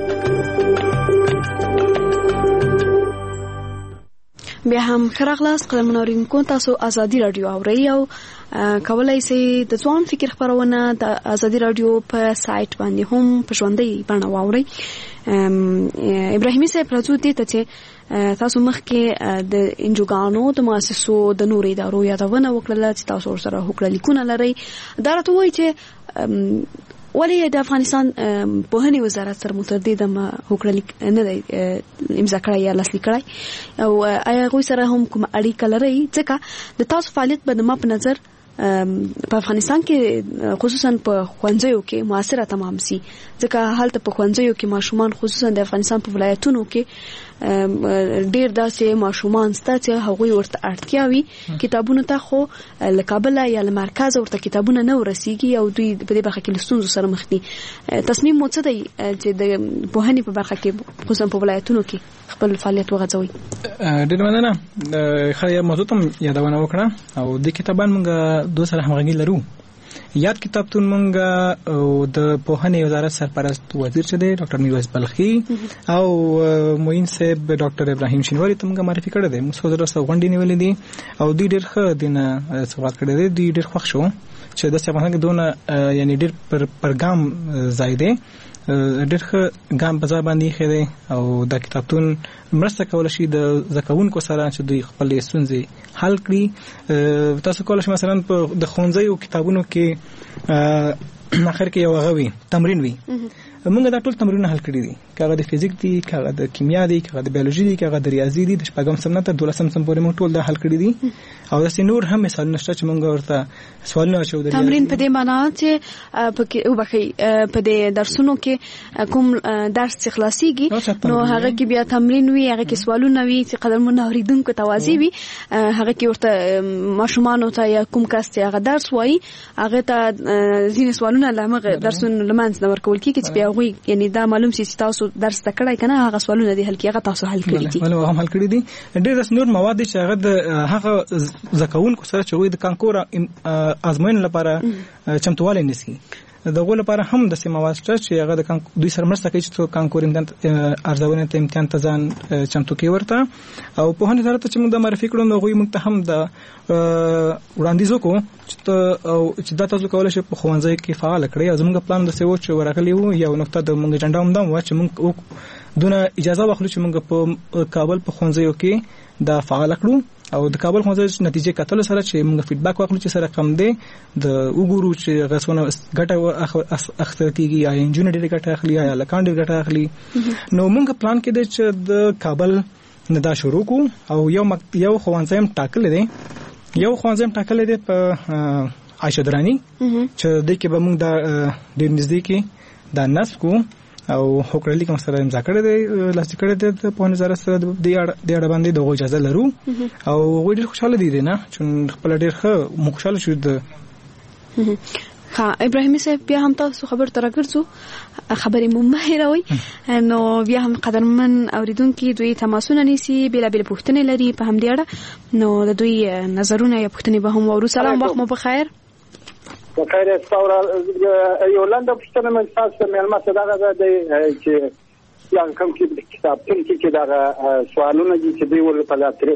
Speaker 3: بیا هم خراغلاس قدمونه اورینکو تاسو ازادي رادیو اورئ او کولای شئ د ځوان فکر خبرونه د ازادي رادیو په سایت باندې هم په ژوندۍ بڼه واورئ. ابراهیمي صاحب راځو دې ته چې تاسو مخکې د انجوګانو د مؤسسو د نورو ادارو یادونه وکړله چې تاسو سره هوکړه لیکونه لرئ. دا راته وایي چې ولې د افغانستان پوهنې وزارت سره متعدد هوکړه لیک نه دی امضا کړی یا لاسلیک کړی او آیا هغوی سره هم کوم اړیکه لرئ ځکه د تاسو فعالیت به زما په نظر په افغانستان کې خصوصا په ښوونځیو کې موثره تمام سي ځکه هلته په ښوونځیو کې ماشومان خصوصا د افغانستان په ولایتونو کې ډېر داسې ماشومان سته چې هغوی ورته اړتیا وي کتابونو ته خو له کابله یا له مرکزه ورته کتابونه نه ورسیږي او دوی په دې برخه کې له ستونزو سره مخ دي. تصمیم مو څه دی چې د پوهنې په برخه کې خصوصا په ولایتونو کې خپل فعالیت وغځوئ؟
Speaker 4: ډېر مننه. ښه موضوع ته یادونه وکړه او د کتابان موږ دوه سره همغږي لرو. یاد کتابتون مونږ او د پوهنې وزارت سرپرست وزیر چې دی ډاکټر میرویس بلخي او معین صاحب ډاکټر ابراهیم شینواری ته مونږ معرفي کړی دی. موږ سره سره غونډې نیولې دي او دوی ډېر ښه دینه سوال کړی دی. دوی ډېر خوښ شو چې د افغانستان کې دونه یعنی ډېر پر پرګام ځای دی ډېر ښه ګام په ځای باندې ایښی دی او دا کتابتون مرسته کولی شي د زده کوونکو سره چې دوی خپلې ستونزې حل کړي. تاسو کولی شئ مثلا په د ښوونځیو کتابونو کې اخر کې یو هغه وي تمرین وي موږ دا ټول تمرینونه حل کړی دي، کاغه د فزیک دي، کاغه د کیمیا دي، کاغه د بیولوژي دي، کاغه د ریاضي دي، د شپږم سم نه تر دولسم سم پورې موږ ټول دا حل کړی دي. او داسې نور هم مثالونه شته چې موږ ورته سوالونه اچو. د
Speaker 3: تمرین په دې معنی چې په وبخي په دې درسونو کې کوم درس چې خلاصيږي نو هغه کې بیا تمرین وي، هغه کې سوالونه وي چې قدرمن اوریدونکو توازی وي، هغه کې ورته ماشومان ته یا کوم کس چې هغه درس وایي هغه ته ځینې سوالونه لمغه درسونه لمانځ نه ورکول کیږي چې بیا غوي یعنی دا معلوم شي چې تاسو درس تکړه کنه هغه سوالونه دي حل کیږي هغه تاسو حل کړی دي.
Speaker 4: ولې هم حل کړی دي. ډېر د نور مواد چې هغه د هغه زکونکو سره چې وي د کانکور ازموین لپاره چمتواله نسی دغه لپاره هم د سیمه واسطه چې هغه د دوی سره مرسته کوي چې کانکور امتحان ارزونه ته امتحان ته ځان چمتو کوي ورته. او په هغه وزارت چې موږ د معرفي کړو نو غوي موږ ته هم د وړاندیز وکړو چې دا تاسو کولای شئ په خوانځي کې فعال کړئ. زموږ پلان د سیو چې ورغلی وو یو نقطه د موږ جنډا هم دا و چې موږ دونه اجازه واخلو چې موږ په کابل په خوانځي کې دا فعال کړو او د کابل خوځې نتیجې کتل سره چې موږ فیډبیک واخلو چې سره کم دی د وګورو چې غسونه ګټه اخته کیږي یا انجینر ډیره ګټه اخلي یا لکان ډیره ګټه اخلي. نو موږ پلان کې دی چې د کابل نه دا شروع کو او یو یو خوانځم ټاکل دی یو خوانځم ټاکل دی په عائشه درانی چې د کې به موږ دا ډیر نږدې کې دا نصب کو او هوکړلی کوم سره امضا کړی دی لاس کړی دی په نظر سره د د اړه باندې د اجازه لرو او وګړي ډیر خوشاله دي نه چې خپل ډیر ښه مو خوشاله شو. د
Speaker 3: ها ابراهیمي صاحب بیا هم تاسو خبر تر راګرځو خبرې مو مهیروي نو بیا هم قدرمن اوریدونکو دوی تماسونه نیسي بلا بلا پوښتنې لري په هم دې اړه نو د دوی نظرونه یا پوښتنې به هم ورو. سلام وخت مو بخیر.
Speaker 11: بخیر استاور یو لاندې پوښتنه مې تاسو ته معلومات دا ده چې یان کوم کې کتاب څنګه کې دا سوالونه دي چې دی ول په لاتر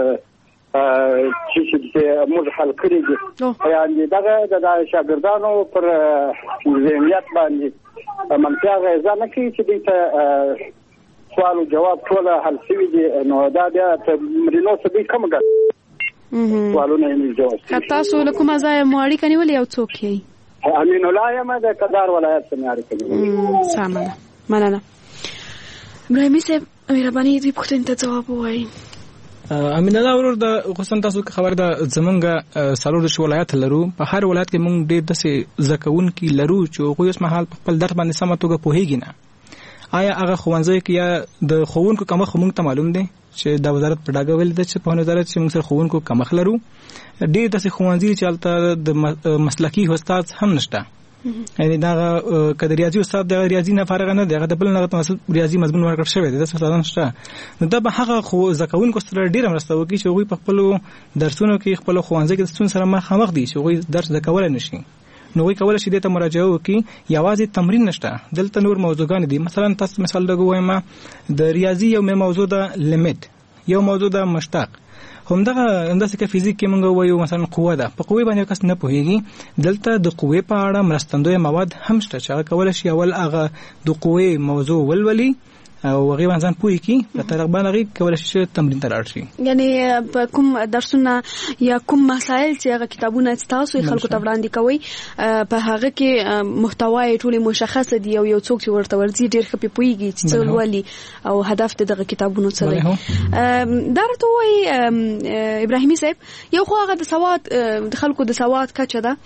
Speaker 11: چې چې موږ حل کړی دي یعنی دا د شاګردانو پر ذهنیت باندې منطقه غذا نه کوي چې د سوال او جواب ټول حل شوی دي نو دا بیا مرینو څه به کوم ګټه سوالونه یې جواب
Speaker 3: تاسو له کومه ځای مواړی کني ولې یو څوک یې
Speaker 11: امین الله یم د کدار ولایت څخه مواړی کني.
Speaker 3: سلام مننه. ابراهیمي صاحب مهرباني دې پوښتنې ته جواب وایي.
Speaker 4: امین الله ورور د خصوصا تاسو خبر ده زمونږ سالور د ولایت لرو په هر ولایت کې مونږ ډېر د زکون کې لرو چې خو اوس مهال په خپل درس باندې سم توګه پوهیږي نه. آیا هغه خوانځي کې یا د خوونکو کومه خمونږ ته معلوم دي چې د وزارت په ډاګه ویل د چې په وزارت چې موږ سره خوونکو کمخ لرو ډېر د خوانځي چالتہ د مسلکی استاد هم نشته. یعنی دا کډ ریاضي استاد د ریاضي نه فارغ نه دی هغه د بل نه مسل ریاضي مضمون ورکړ شوی دی د استادان نشته نو دا به هغه خو زکونکو سره ډېر مرسته وکړي چې غوي په خپل درسونو کې خپل خوانځي کې ستون سره مخامخ دي چې غوي درس زکول نه شي نو وی کول شي د ته مراجعه وکي یوازې تمرین نشته دلته نور موضوعګان دي. مثلا تاسو مثال دغه د ریاضي یو موضوع د لیمیټ یو موضوع د مشتق همدغه انداسه کې فزیک کې مونږ وایو مثلا قوه ده په قوه باندې کس نه پوهیږي دلته د قوه په اړه مرستندوی مواد هم شته چې کول شي اول هغه د قوه موضوع ولولي او هغه ځان پوي کی په طریق باندې کول شي تمرین تر اړشي.
Speaker 3: یعنی په کوم درسونه یا کوم مسائل چې هغه کتابونه تاسو خلکو ته وړاندې کوي په هغه کې محتوای ټول مشخص دي او یو څوک چې ورته ورځي ډېر خپې پويږي چې څه ولي او هدف دغه کتابونو څه دی. دا راته وایي ابراهیمي صاحب یو خو هغه د سواد د خلکو د سواد کچه ده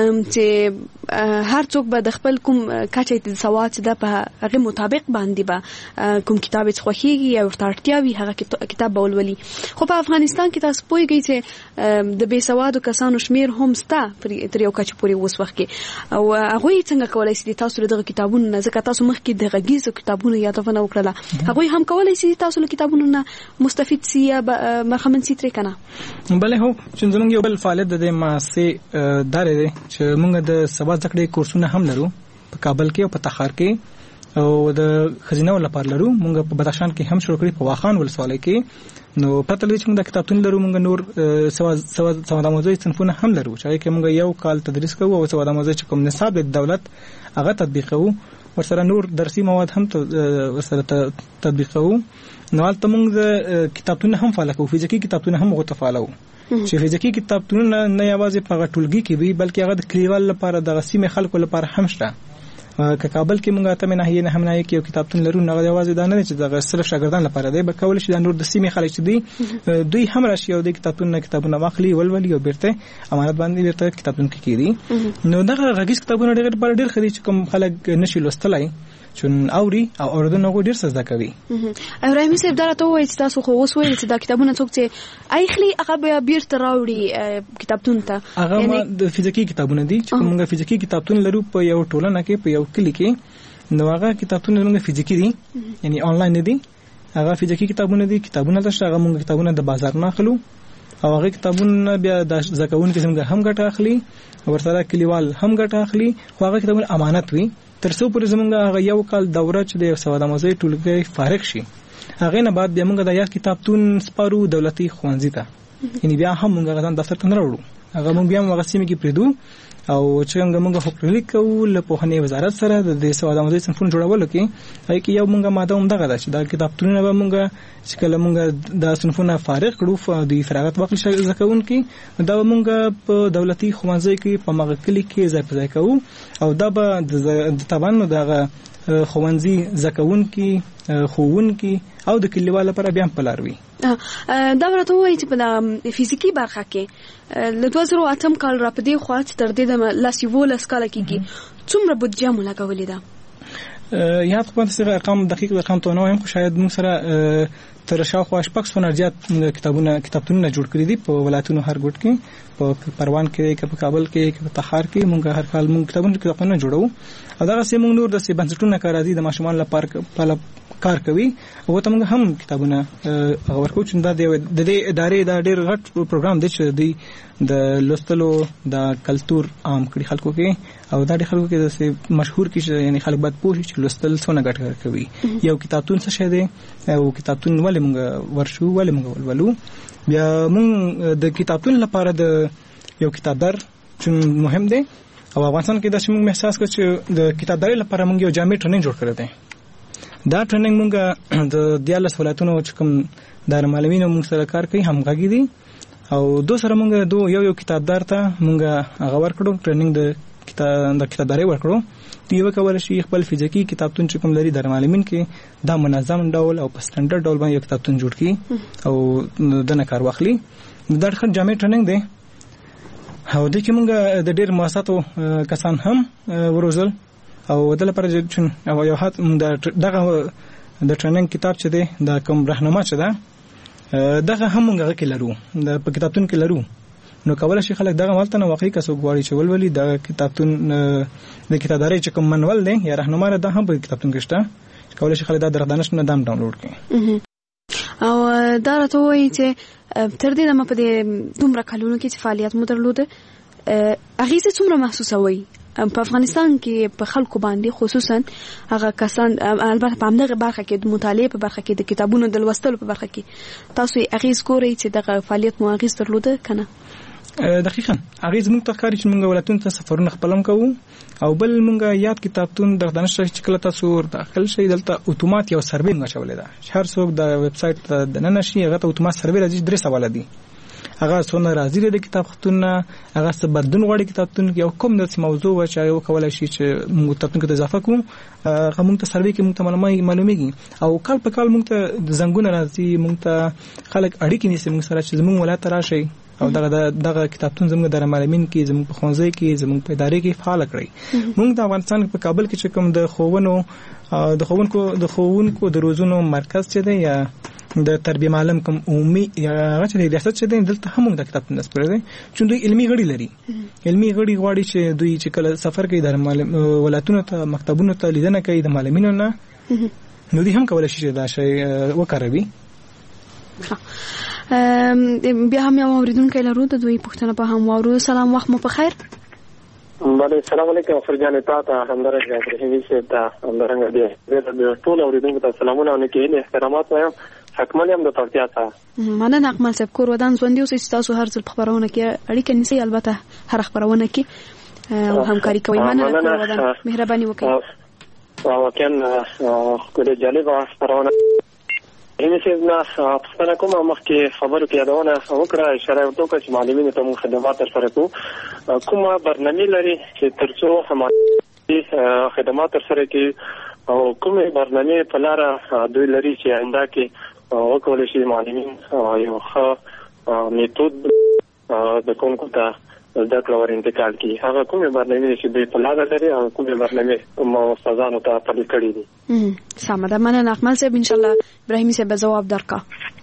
Speaker 3: چې هر څوک به د خپل کوم کچه د سواد د په هغه مطابق باندې به کوم کتاب څه خوخيږي او ترتیبي هغه کتاب بولولي. خو په افغانستان کې تاسو پوهیږئ چې د بې سوادو کسانو شمیر هم ستا تر یو کچ پورې وس وخت کې او هغه څنګه کولای شي تاسو دغه کتابونو نه ځکه تاسو مخکې د غږیزو کتابونو یادونه وکړه هغه هم کولای شي تاسو له کتابونو نه مستفید سي یا مرخمن سي تر کنه.
Speaker 4: بلې هو چې زموږ یو بل فعالیت د ماسه دار دی چې موږ د سواد ذکر کورسونه هم لرو په کابل کې او په تخار کې او د خزینه لپاره لرو موږ په بدخشان کې هم شروع کړی په واخان ولسوالۍ کې نو پته لري چې موږ د کتابتون لرو موږ نور سواد سواد سواد موضوعي صنفونه هم لرو چې کې موږ یو کال تدریس کوو او سواد موضوعي چې کوم نصاب د دولت هغه تطبیقوو ورسره نور درسي مواد هم ورسره تطبیقوو نو البته موږ د کتابتون هم فعال کوو فزیکي کتابتون هم غوته فعالو چې فزیکي کتابتون نه یوازې په ټولګي کې وي بلکې هغه د کلیوال لپاره د غسیمه خلکو لپاره هم شته که کابل کې مونږ ته نه هي نه هم نه کې یو کتابتون لرو نه غواړي دا نه چې د صرف شاګردان لپاره دی به کول شي د نور د سیمې خلک چې دی دوی هم راشي او د کتابتون نه کتابونه واخلي ولولي او بیرته امانت باندې بیرته کتابتون کې کیږي نو دا غږیز کتابونه ډېر ډېر خدي چې کوم خلک نشي لوستلای چون اوري او اوردن غو ډیر څه زده کوي
Speaker 3: ابراهيم صاحب دا راته وایي چې تاسو خو اوس وایي چې دا کتابونه څوک چې اخلي هغه به بیرته راوړي کتابتون ته
Speaker 4: هغه د فزیکی کتابونه دي چې موږ فزیکی کتابتون لرو په یو ټولنه کې په یو کلی کې نو هغه کتابونه موږ فزیکی دي یعنی آنلاین دي هغه فزیکی کتابونه دي کتابونه تاسو هغه موږ کتابونه د بازار نه اخلو او هغه کتابونه بیا د زکون کې څنګه هم ګټه اخلي ورسره کلیوال هم ګټه اخلي خو هغه کتابونه امانت وي تر څو پر زمونږ هغه یو کال دوره چې د سواد آموزي ټولګي فارغ شي هغه نه بعد بیا موږ د یا کتابتون سپارو دولتي خوانځي ته یعنی بیا هم موږ غزان دفتر ته نه وړو هغه موږ بیا موږ سیمه کې پریدو او چې موږ موږ حقوق لیکو له پوهنې وزارت سره د سواد آموزي صنفونو جوړولو کې هغه کې یو موږ ماده هم دغه ده چې دا کتابتونونه به موږ چې کله موږ د صنفونو فارغ کړو د فراغت وخت شي ځکهون کې دا موږ په دولتي خوانځي کې په مغه کلی کې ځای په ځای کوو او دا به د تبانو دغه خوانځي ځکهون کې خوون کې او د کلیوال لپاره بیا په لاروي
Speaker 3: دا ورته وایي چې په فزیکی برخه کې له دوه زره اتم کال را پدې خو تر دې د لاسیوول اسکاله کېږي څومره بودجه مو لګولې ده
Speaker 4: یا خو په څه رقم دقیق رقم ته نه وایم خو شاید موږ سره تر شاوخوا شپږ سوه زیات کتابونه کتابتونونه جوړ کړی دي په ولایتونو هر ګوټ کې په پروان کې په کابل کې په تخار کې موږ هر کال موږ کتابونه کتابونه جوړو او دا سه موږ نور د سه بنسټونو کار دي د ماشومان لپاره کار کوي او ته موږ هم کتابونه ورکو چې دا د دې ادارې دا ډېر غټ پروګرام دی چې دی د لوستلو د کلچر عام کړي خلکو کې او دا د خلکو کې د مشهور کې یعنی خلک بد پوه چې لوستل څونه ګټ کار کوي یو کتابتون څه شه دی او کتابتون ولې موږ ورشو ولې موږ ولولو بیا موږ د کتابتون لپاره د یو کتابدار چې مهم دی او افغانستان کې د شمو احساس کوي چې د کتابداري لپاره موږ یو جامع ټریننګ جوړ کړی دی دا ټریننګ موږ د دیالس ولایتونو چې کوم د معلمینو موږ سره کار کوي همغږي دي او دو سره موږ دو یو یو کتابدار ته موږ هغه ورکړو ټریننګ د کتاب د کتابداري ورکړو دیو کول شي خپل فزیکی کتابتون چې کوم لري د معلمین کې دا منظم ډول او په سټانډرډ ډول باندې یو کتابتون جوړ کړي او د نه کار واخلي دا ډېر جامع ټریننګ دی او د کې موږ د ډېر مؤسساتو کسان هم وروزل او د لپاره چې او یو هات دغه د ټریننګ کتاب چې دی دا کوم راهنما چې ده دغه هم موږ کې لرو د په کتابتون کې لرو نو کولای شي خلک دغه مالته نه واقعي کسو غواړي چې ولولي د کتابتون د کتابداري چې کوم منول دی یا راهنما ده هم په کتابتون کې شته کولای شي خلک دا درغدانش نه دام ډاونلوډ کړي
Speaker 3: او دا راته وایي چې تر دې دمه په دې دومره کلونو کې چې فعالیت مو درلوده اغیزه څومره محسوسوي په افغانستان کې په خلکو باندې خصوصا هغه کسان البته په همدغه برخه کې د مطالعه په برخه کې د کتابونو د لوستلو په برخه کې تاسو اغیز ګورئ چې دغه فعالیت مو اغیز درلوده کنه
Speaker 4: دقیقاً اغیز موږ ته کاری چې موږ ولایتونو ته سفرونه خپلم کوو او بل موږ یاد کتابتون د دانش چې کله تاسو داخل شئ دلته اتومات یو سروې موږ چولې ده هر څوک د ویب سټ د نن شي هغه ته اتومات سروې راځي درې سوال دي هغه څونه راځي د کتابتونونه هغه څه بدلون غواړي کتابتون یو کوم د موضوع و چې یو کولای شي چې موږ کتابتون کې اضافه کوو هغه موږ ته سروې کې موږ ته معلومیږي او کال په کال موږ ته زنګونه راځي موږ ته خلک اړیکې نیسي موږ سره چې زموږ ولایت راشي او دغه دغه کتابتون زموږ د معلمین کې زموږ په خوانځي کې زموږ په ادارې کې فعال کړی موږ د افغانستان په کابل کې چې کوم د خوونو د خوونکو د خوونکو د روزونو مرکز چې دی یا د تربیه معلم کوم عمومي یا چې د ریاست چې دی دلته هم د کتابتون نسبت دی چې دوی علمي غړي لري علمي غړي غواړي چې دوی چې کله سفر کوي د معلم ولایتونو ته مکتبونو ته لیدنه کوي د معلمینو نه نو دوی هم کولای شي دا شی وکاروي
Speaker 3: بیا هم یو اوریدونکو لرو د دوی پښتنه په هم وارو سلام وخت مو په خیر
Speaker 12: بله السلام علیکم فرجان تاسو همدارنګه ابراهیمي صاحب ته همدارنګه دې ټول اوریدونکو ته سلامونه او نیکه احترامات وایم حکمل هم د ترتیا ته
Speaker 3: مننه اکمل صاحب کور ودان ژوند یو چې تاسو هر ځل خبرونه کې اړیکه نسی البته هر خبرونه کې او همکاري کوي مننه کور ودان مهرباني وکړئ
Speaker 12: او وکړه کوله جالبه خبرونه اینه چې نه پښتنه کوم مخکې خبرو کې یادونه وکړه اشاره وکړه چې معلمینو ته موږ خدمات سره کوو کومه برنامه لري چې ترڅو همایي خدمات سره کې او کومه برنامه په لار دوی لري چې آینده کې وکول شي معلمین یو ښه میتود د کومو ته زده کړه ور انتقال کی هغه کومه برنامه چې دوی په لار لري او کومه برنامه مو استادانو ته پلي کړی دي.
Speaker 3: سمه ده. مننه احمد صاحب، ان شاء الله ابراهيم صاحب جواب درکا.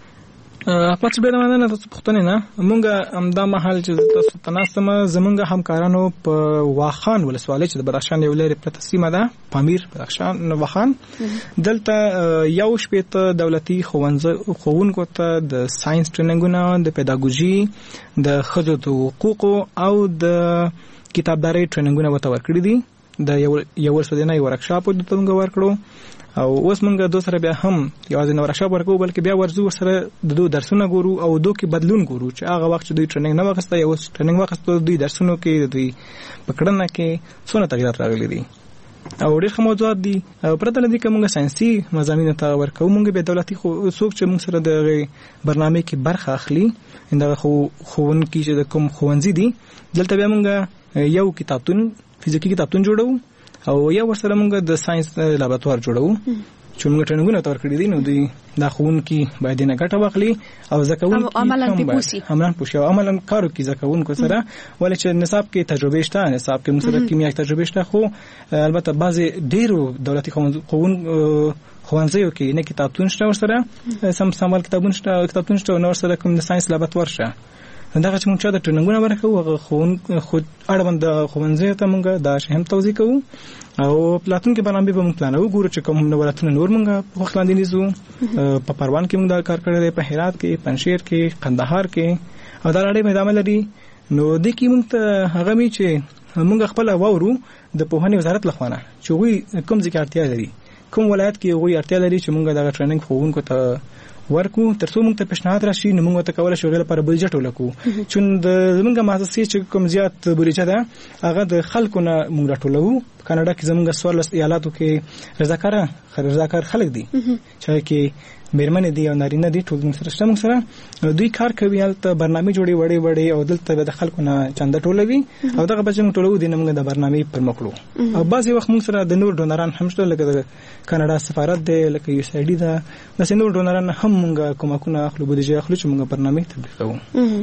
Speaker 4: احمد صاحب مننه تاسو پوښتنه نه مونږه امدا محل چې تاسو تناسمه زمونږ همکارانو په واخان ولسوالۍ چې د بدخشان یو لري پرته سیمه ده پامیر بدخشان واخان دلته یو شپږ دولتي ښوونکو ته د ساينس ټریننګونه د پیداګوژي د ښځو د حقوقو او د کتابداري ټریننګونه وته ورکړي دي. د یو یو ورسره نه یو ورکشاپ د تونګ ورکړو او اوس موږ دوه سره بیا هم یوازې نو ورکشاپ ورکو بلکې بیا ورزو سره د دوه درسونه ګورو او دوه کې بدلون ګورو چې هغه وخت دوی ټریننګ نه وخته یو ټریننګ وخت دوی درسونو کې دوی پکړنه کې څونه تغیرات راغلي دي او ډېر موضوعات دي پرته لدی کومه ساينسي مضامین ته ورکو موږ به دولتي څوک چې موږ سره د برنامه کې برخه اخلي دا خو خون کې چې د کوم خوندزي دي دلته به موږ یو کتابتون فزیکي کتابتون جوړو او یا ورسره موږ د ساينس لابراتوار جوړو چې موږ ټریننګونه تور کړی دي نو دوی دا خون کې باید نه ګټه واخلي او زکون کې
Speaker 3: عملاً پوسی
Speaker 4: عملاً پوسی او عملاً کارو کې زکون کو سره ولې چې نصاب کې تجربه شته نصاب کې موږ سره کیمیا تجربه شته خو البته بعضی ډیرو دولتي خون خوانځيو کې نه کتابتون شته ورسره سم سمال کتابتون شته کتابتون شته نو ورسره کوم د ساينس لابراتوار شته دا چې موږ د ټریننګونه ورکو هغه خون خود اړوند خوانځي ته موږ دا شهم توضیح کوو او پلاتون کې برنامه به موږ پلانو ګورو چې کوم نو ورته نور موږ په خلاندې نيزو په پروان کې موږ دا کار کړی دی په هرات کې پنځیر کې قندهار کې او دا لړۍ میدان لري نو د کې موږ ته هغه می چې موږ خپل وورو د پوهنې وزارت لخوانه چې وی کوم ځکه اړتیا لري کوم ولایت کې وی اړتیا لري چې موږ دا ټریننګ خوونکو ته ورکو ترڅو موږ ته پیشنهاد راشي نو موږ ته کولای شو غل پر بودیجه ټولکو چې د زمونږه مؤسسې چې کوم زیات بودیجه ده هغه د خلکو نه موږ راټولو کاناډا کې زمونږه سوالس ایالاتو کې رضاکار رضاکار خلک دي چې کې میرمن دي او نارینه دي ټول موږ سره شته موږ سره دوی کار کوي البته برنامه جوړي وړي وړي او دلته د خلکو نه چنده ټولوي او دغه بچم ټولو دي موږ د برنامه پر مکړو او بعضي وخت موږ سره د نور ډونران هم شته لکه د کاناډا سفارت دی لکه یو سای ډي دا د نور ډونران هم موږ کومکونه اخلو بودیجه اخلو چې موږ برنامه تطبیق کوو.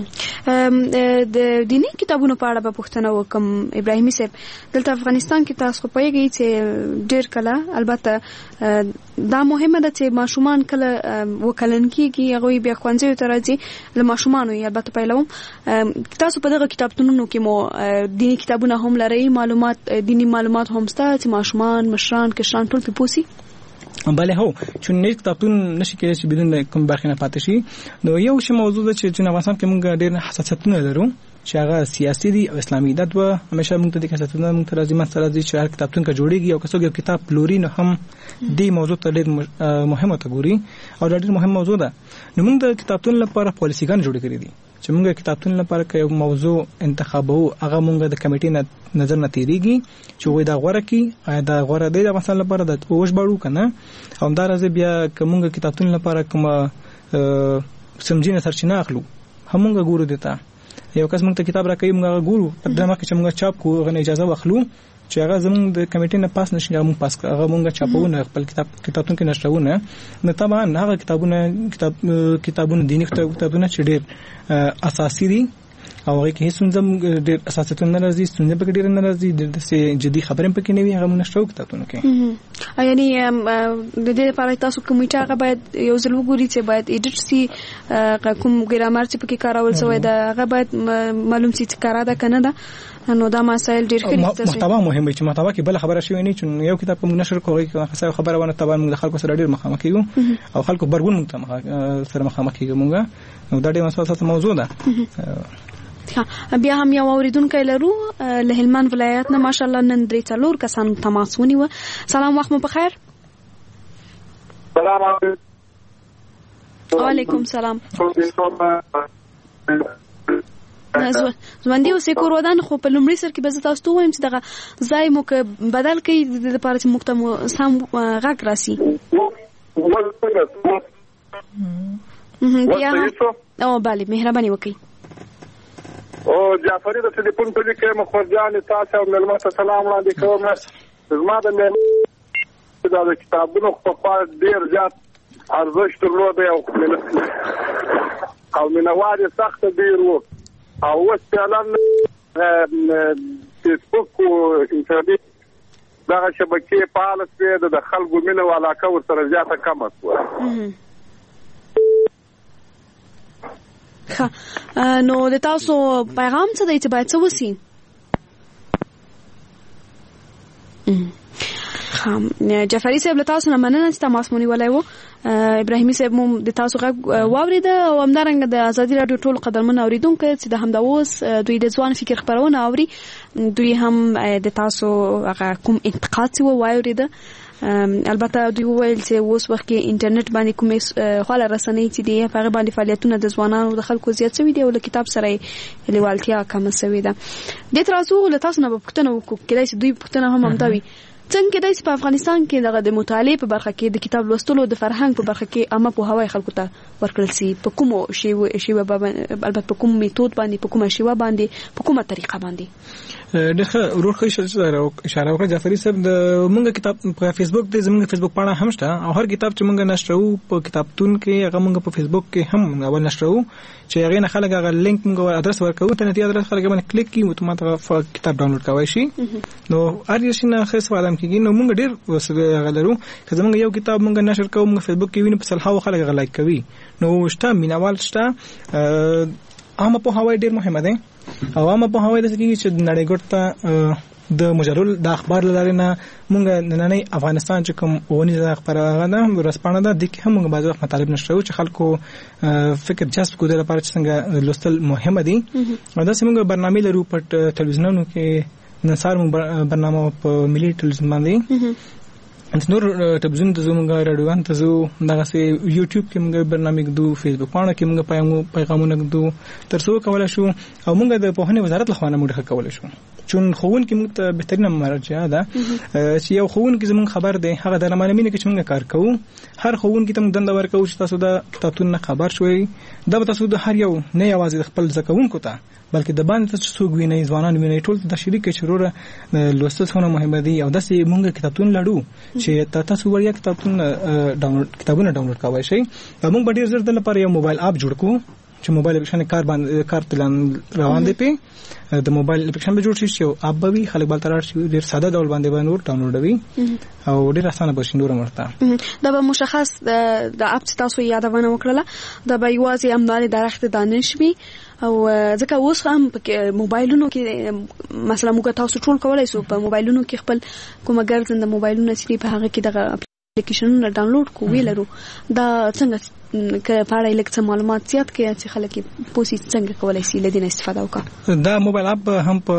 Speaker 3: د دیني کتابونو په اړه به پوښتنه وکم ابراهیمي صاحب دلته افغانستان کې تاسو پوهیږئ چې ډېر کله البته دا مهمه ده چې ماشومان کله وکلن کیږي هغه بیا خوانځي ته راځي له ماشومان یې البته پیلوم تاسو په دغه کتابتونونو کې مو دیني کتابونه هم لري معلومات دیني معلومات هم ستاسو چې ماشومان مشران کشران ټول په پوسی
Speaker 4: بله هو چې نه کتابتون نشي کېدای چې بدون کوم برخه نه پاتې شي نو یو شی موضوع ده چې په افغانستان کې موږ ډېر حساسیتونه لرو چې هغه سیاسي دي او اسلامي دي دوه همیشه موږ ته د کتابونو موږ ته راځي مثلا د چې هر کتابتون کې جوړیږي او کڅوګ یو کتاب لوري نو هم دې موضوع ته ډېر مهمه ته ګوري او ډېر مهم موضوع ده نو موږ د کتابتون لپاره پالیسيګان جوړ کړی دي چې موږ کتابتون لپاره یو موضوع انتخابو هغه موږ د کمیټې نظر نه تیریږي چې وای دا غوړه کی دا غوړه دی د مثلا لپاره د پوښ باړو کنه او دا راځي بیا کومه کتابتون لپاره کومه سمجینه سرچینه اخلو همغه ګورو دیتا یو کس موږ ته کتاب راکوي موږ ګورو په دمه کې چې موږ چاپ کوو غو اجازه واخلو چې هغه زموږ د کمیټې نه پاس نشي موږ پاس هغه موږ چاپونه خپل کتاب کتابتون کې نشرونه نو طبعا هغه کتابونه کتاب کتابونه دیني کتابونه چې ډېر اساسي دي او هغه کې هیڅ هم ډېر اساساتونه نه راځي ستونزې په ډېر نه راځي د جدي خبرې په کې نه وي هغه موږ نشو کتابونه کې
Speaker 3: یعنی د دې لپاره تاسو کمیټه هغه باید یو ځل وګوري چې باید ایډیټ سي کوم ګرامر چې پکې کارول شوی دا هغه باید معلوم سي چې کارا ده کنه ده نو دا مسائل ډېر کړي تاسو
Speaker 4: محتوا مهم وي چې محتوا کې بل خبره شوی نه چې یو کتاب کوم نشر کوي خاصه خبره ونه تبع موږ خلکو سره ډېر مخامخ کیږو او خلکو برګون موږ سره مخامخ کیږو موږ نو دا ډېر مسله موضوع ده
Speaker 3: بیا هم یو اوریدونکو لرو له هلمند ولایت نه ماشاءالله نن درې څلور کسان تماس ونیو سلام وخت مو بخیر
Speaker 11: سلام علیکم
Speaker 3: وعلیکم سلام زوندې اوسې کور ودان خو په لومړي سر کې به تاسو ته وایم چې دغه ځای مو که بدل کړئ د لپاره چې موږ ته سم غږ راسي بیا او bale مهرباني وکړئ
Speaker 11: او جعفری د ټلیفون په لیکه مخورجان تاسو او ملمت سلام وړاندې کوم زما د دا د کتابونو په خوا ډېر زیات ارزښت درلود او او مینوال یې سخت ډېر و او اوس فعلا فیسبوک او انټرنیټ دغه شبکې فعاله شوې د خلکو مینه او علاقه ورسره زیاته کمه شوه.
Speaker 3: نو د تاسو پیغام څه دی چې باید څه وسی؟ خام جعفری صاحب له تاسو نه مننه چې تماس مونږ ولای وو. ابراهیمي صاحب مو د تاسو غږ واورید او همدارنګه د ازادي رادیو ټول قدرمن اوریدونکو چې د همدا اوس دوی د ځوان فکر خبرونه اوري دوی هم د تاسو هغه کوم انتقاد وو واورید. البته دوی ویل چې اوس وخت کې انټرنیټ باندې کومې خاله رسنۍ چې دی هغه باندې فعالیتونه د ځوانانو د خلکو زیات شوي دي او له کتاب سره لیوالتیا کم شوې ده. د تاسو له تاسو نه پوښتنه وکړو کله چې دوی پوښتنه هم هم دوی څنګه د په افغانستان کې دغه د مطالعه په برخه کې د کتاب لوستلو د فرهنګ په برخه کې عامه په هواي خلکو ته ورکړل سي په کومو شی شی البته په کوم میتود باندې په کومه شی باندې په کومه طریقه باندې
Speaker 4: دغه ورور خو اشاره وکړه جعفری صاحب د مونږ کتاب په فیسبوک د زمونږ فیسبوک پاڼه هم شته او هر کتاب چې مونږ نشرو په کتابتون کې هغه مونږ په فیسبوک کې هم اول نشرو چې هغه نه خلک هغه لینک مونږ ادرس ورکوو ته نتیجه ادرس خلک باندې کلیک کی اتومات کتاب ډاونلوډ کوي شي. نو هر یو شي نه خاص وادم کېږي نو مونږ ډیر وسره غلرو که زمونږ یو کتاب مونږ نشر کوو مونږ فیسبوک کې ویني په صلحه خلک هغه لایک کوي نو شته مینوال شته عامه په هواي ډیر مهمه ده. عوامه په هواي د سګي چې نړۍ ګټه د مجرل د اخبار لاره نه مونږ نن افغانستان چې کوم ونی د اخبار غنه ورسپانه ده د کې هم موږ بعض وخت مطالب نشو چې خلکو فکر جذب کو د لپاره چې څنګه لوستل مهمه دي. دا سیمه برنامه لرو په ټلویزیونونو کې نصار برنامه په ملي ټلویزیون باندې انت نور ټلویزیون ته زموږ راډیوان ته زو دغه سي یوټیوب کې موږ برنامه کړو فیسبوک باندې کې موږ پیغامونه کړو ترڅو کولای شو او موږ د پوهنې وزارت له خوا نه موږ کولای شو چون خوون کې موږ ته بهترینه مرجع ده چې یو خوون کې زموږ خبر دی هغه د معلومینه کې موږ کار کوو هر خوون کې تم دند ورکو چې تاسو د کتابتون خبر شوي دا تاسو د هر یو نه یوازې خپل ځکوونکو ته بلکې د باندې تاسو څوک ویني ځوانان ویني ټول د شریک چروره لوستل څونه مهمه دي او داسې موږ کتابتون لړو چې تاسو وریا کتابتون ډاونلوډ کتابونه ډاونلوډ کوئ شي موږ ډیر زر د لپاره یو موبایل اپ جوړ کوو چې موبایل اپلیکیشن کار باندې کار تلان روان دی په د موبایل اپلیکیشن به جوړ شي چې اپ به وي خلک بل تر شي ډیر ساده ډول باندې باندې ډاونلوډوي او ډیر اسانه به شندور مرته
Speaker 3: دا به مشخص د اپ تاسو یادونه وکړه دا به یوازې امداري درخت دانش وي او ځکه اوس هم په موبایلونو کې مثلا موږ تاسو ټول کولای شو په موبایلونو کې خپل کومه ګرځنده موبایلونه چې په هغه کې دغه اپلیکیشنونه ډاونلوډ کوو لرو دا څنګه که په اړه لیک څه معلومات زیات کې چې خلک پوسی څنګه کولای شي لدین استفاده وکړي. دا
Speaker 4: موبایل اپ هم په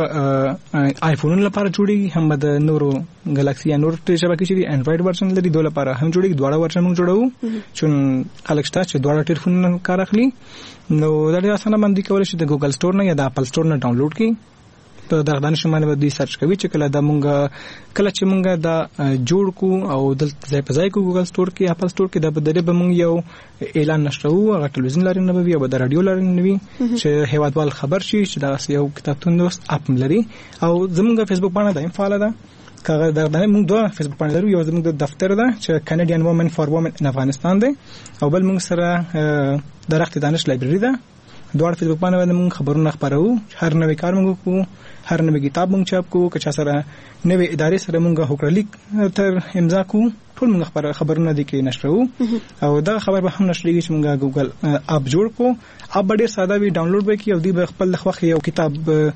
Speaker 4: آیفون لپاره جوړي هم د نورو ګالاکسي یا نور شبکې چې انډراید ورژن لري دوه لپاره هم جوړي دواړه ورژن موږ جوړو چون خلک شته چې دواړه ټلیفون کار اخلي نو دا ډېر اسانه باندې کولای شي د ګوګل سٹور نه یا د اپل سٹور نه ډاونلوډ کړي په دغه دانش باندې به دوی سرچ کوي چې کله دا مونږ کله چې مونږ دا جوړ کو او دلته ځای په ځای کو ګوګل سٹور کې اپل سٹور کې دا به درې به مونږ یو اعلان نشو هغه ټلویزیون لري نه وي او د رادیو لري نه وي چې هیوادوال خبر شي چې دا یو کتابتون دوست اپ لري او زمونږ فیسبوک باندې دا فعال ده کله دا د موږ دوه فیسبوک باندې لرو یو زموږ د دفتر ده چې کینیډین وومن فار وومن ان افغانستان ده او بل موږ سره درخت دانش لایبرری ده دوه فیسبوک باندې موږ خبرونه خبرو هر نوې کار موږ کوو هر نوې کتاب موږ چاپ کوو که چا سره نوې ادارې سره موږ هوکړلیک تر امضا کوو ټول موږ خبر خبرونه دي کې نشرو او دا خبر به هم نشریږي چې موږ ګوګل اپ جوړ کو اپ ډېر ساده وي ډاونلوډ وکړي او دی خپل خوښ یو کتاب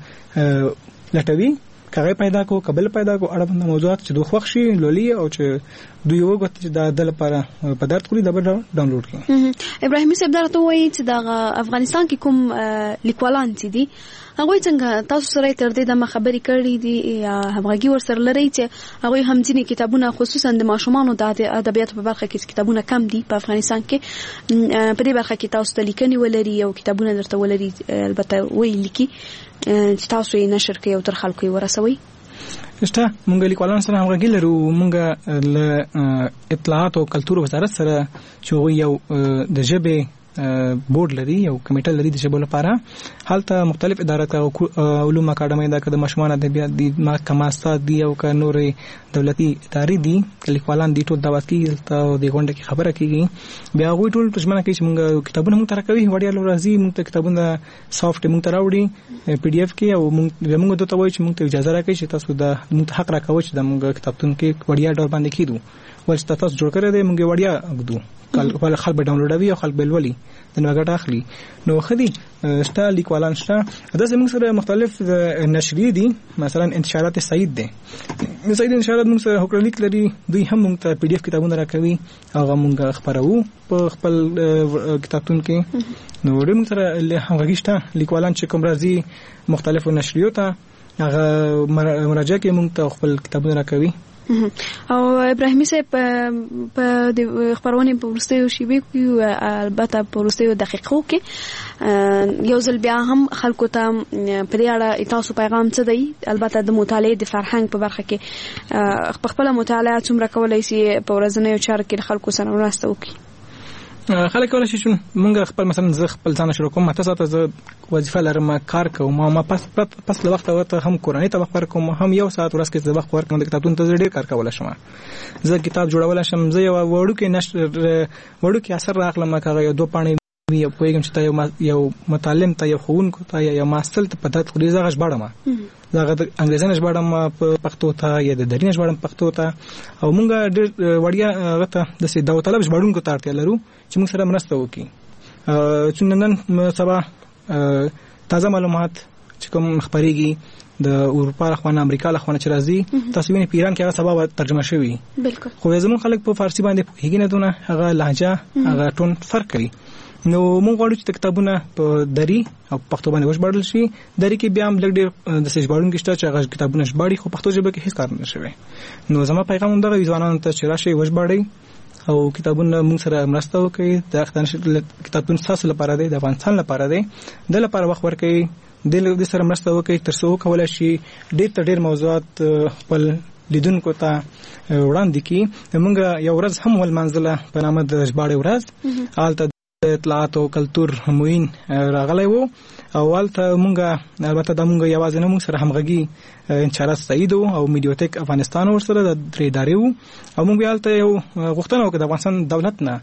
Speaker 4: لټوي کغه پیدا کو قبل پیدا کو اړوند موضوعات چې دوه خوښ شي لولي او چې دوی وګت چې د دل لپاره په درد کړی دا ډاونلوډ کړي.
Speaker 3: ابراهیمي صاحب درته وایي چې د افغانستان کې کوم لیکوالان چې دي هغه څنګه تاسو سره تر دې د خبرې کړې دي یا همغږي ورسره لري چې هغه هم ځینې کتابونه خصوصا د ماشومانو د ادبیاتو په برخه کې کتابونه کم دي په افغانستان کې په دې برخه کې تاسو ته لیکنې ولري او کتابونه درته ولري البته ویل کی چې تاسو یې نشر کوي او تر خلکو یې ورسوي.
Speaker 4: شته مونږ لیکوالان سره همغږي لرو مونږ له اطلاعات او کلتور وزارت سره چې یو د ژبې بورډ لري یو کمیټه لري د ژبو لپاره هلته مختلف ادارات علوم اکاډمي د مشمون ادبیات دي کماستاد دي او ک نورې دولتي ادارې دي لیکوالان دي ټول دعوت کیږي ته د غونډه کې خبره کیږي بیا غوي ټول پښمنه کوي چې موږ کتابونه موږ ترکوي وړیا لورازي موږ ته کتابونه سافټ موږ تراوړي پی ډی اف کې او موږ موږ ته وایي چې موږ ته اجازه راکړي چې تاسو د موږ حق راکوي چې د موږ کتابتون کې وړیا ډول باندې کیدو ول تاسو جوړ کړی دی موږ وړیا غدو کله خلک به ډاونلوډوي او خلک به ولولي د نوګټ اخلي نو خدي شته لیکوالان شته د زموږ سره مختلف نشریه دي مثلا انتشارات سعید دي سعید انتشارات موږ سره هوکړلیک لري دوی هم موږ ته پی ډی اف کتابونه راکوي هغه موږ خبرو په خپل کتابتون کې نو ډېر موږ سره همغږي شته لیکوالان چې کوم راځي مختلفو نشریو ته هغه مراجعه کې موږ ته خپل کتابونه راکوي
Speaker 3: او ابراهیمي صاحب په د خبرونه په ورستیو شیبه کې البته په ورستیو دقیقو کې یو ځل بیا هم خلکو ته په دې اړه تاسو پیغام څه دی البته د مطالعه د فرهنګ په برخه کې په خپل مطالعه څومره کولای شي په ورځنیو چارو کې خلکو سره مرسته وکړي
Speaker 4: خلک کولای شي چې مونږ خپل مثلا زه خپل ځان شروع کوم ماته ساته زه وظیفه لرم کار کوم ما پس پس له وخت ورته هم کورنۍ ته وخت ورکوم هم یو ساعت ورځ کې زه وخت ورکوم د کتابتون ته ډېر کار کولای شم زه کتاب جوړول شم زه یو وړو کې نشر وړو کې اثر راغلم هغه یو دوه پاڼې یو پویګم چې تا یو متعلم ته یو خونکو ته یا ماستل ته په دات خوري زغش باړم زغه د انګریزانه ژباړم په پښتو ته یا د درینه ژباړم پښتو ته او مونږ ډېر وړیا غته د سي داو طلب ژباړونکو ته اړتیا لرو چې موږ سره مرسته وکړي چې نن سبا تازه معلومات چې کوم خبريږي د اروپا خوانه امریکا خوانه چې راځي تاسو وینئ په ایران کې هغه سبا ترجمه شوی
Speaker 3: بالکل
Speaker 4: خو زموږ خلک په فارسی باندې پوهیږي نه دونه هغه لهجه هغه ټون فرق کوي نو موږ غواړو چې کتابونه په دری او پښتو باندې وژباړل شي دری کې بیا هم لږ ډېر د سجباړونکو شته چې هغه کتابونه ژباړي خو پښتو ژبه کې هیڅ کار نه شوی نو زما پیغام هم دغه ځوانانو ته چې راشي وژباړي او کتابونه موږ سره مرسته وکړي د اختر کتابتون تاسو لپاره دی د افغانستان لپاره دی د لپاره وخت ورکړي د دې سره مرسته وکړي تر څو کولای شي ډېر تر ډېر موضوعات خپل لیدونکو ته وړاندې کړي موږ یو ورځ هم ول منځله په نامه د ژباړې ورځ حالت اطلاعات او کلچر هموین راغلی وو اول ته مونږه البته د مونږ یوازې نه مونږ سره همغږي انشارات سعید او میډیوټیک افغانستان ور سره د درې ادارې وو او مونږ بیا ته یو غوښتنه وکړه د افغانستان دولت نه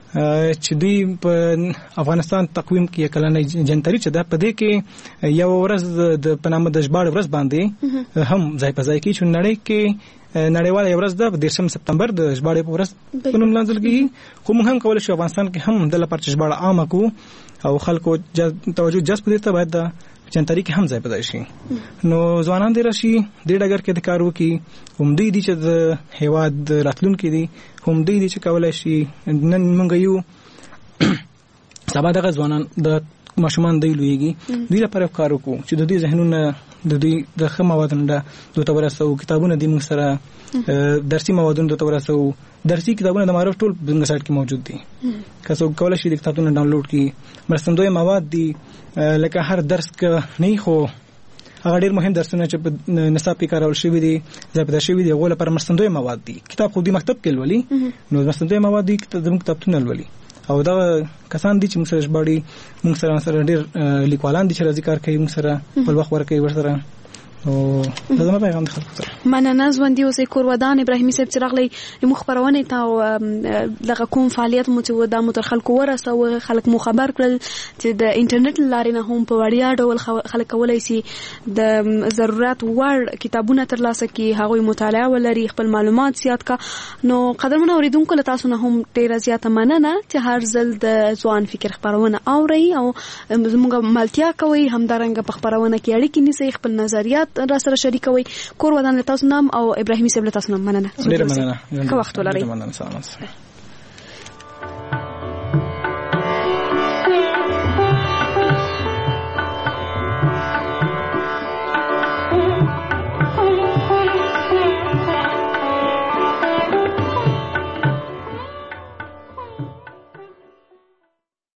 Speaker 4: چې دوی په افغانستان تقویم کې کلنۍ جنتري چې د پدې کې یو ورځ د پنامه د ژباړې ورځ باندې هم ځای په ځای کې چې نړۍ کې نړیواله ورځ د دیرشم سپتمبر د ژباړې په ورځ په نوم لانځل کېږي خو موږ هم کولی شو افغانستان کې هم د لپاره چې ژباړه عامه کړو او خلکو توجه جذب دې ته باید د جنتري کې هم ځای په ځای شي نو ځوانان دې راشي د ډګر کې د کار وکړي هم دې دي چې د هیواد راتلونکي دي هم دې دي چې کولای شي نن موږ یو سبا دغه ځوانان د ماشومان دی لویږي دې لپاره کار وکړو چې د دې ذهنونه د دې د خماوادونو د دوه تورسو کتابونه د موږ سره درسي موادونو د تورسو درسي کتابونه د معرف ټول په سایت کې موجود دي که څوک کولای شي د کتابونو ډاونلوډ کړي مرستندوی مواد دي لکه هر درس کې نه خو هغه ډېر مهم درسونه چې په نصاب کې کارول شوی دي ځکه شوی دی غوړه پر مرستندوی مواد دي کتاب خو د مکتب کې لولي نو مرستندوی مواد دي د کتابتون لولي او دا کسان دي چې موږ سره ژباړي موږ سره سره ډېر لیکوالان دي چې راځي کار کوي موږ سره په وخت ورکوي ورسره او دا زما پیغام دی خلکو ته
Speaker 3: مننه ژوندي اوسئ کورودان ابراهیمي صاحب چې راغلی موږ خبرونه ته دغه کوم فعالیت مو چې د متر خلکو ورسوه خلک مو خبر کړل چې د انټرنیټ لارې نه هم په وړیا ډول خلک کولای شي د ضرورت وړ کتابونه ترلاسه کړي هغوی مطالعه ولري خپل معلومات زیات کا نو قدرمن اوریدونکو له تاسو نه هم ډیره زیاته مننه چې هر ځل د ځوان فکر خبرونه اوري او موږ ملتیا کوي همدارنګه په خبرونه کې اړیکې نیسي خپل نظریات را سره شریکوي کور ودان له تاسو نام او ابراهیمي صاحب له تاسو نام مننه
Speaker 4: ډیره مننه
Speaker 3: که وخت ولرئ
Speaker 4: مننه سلام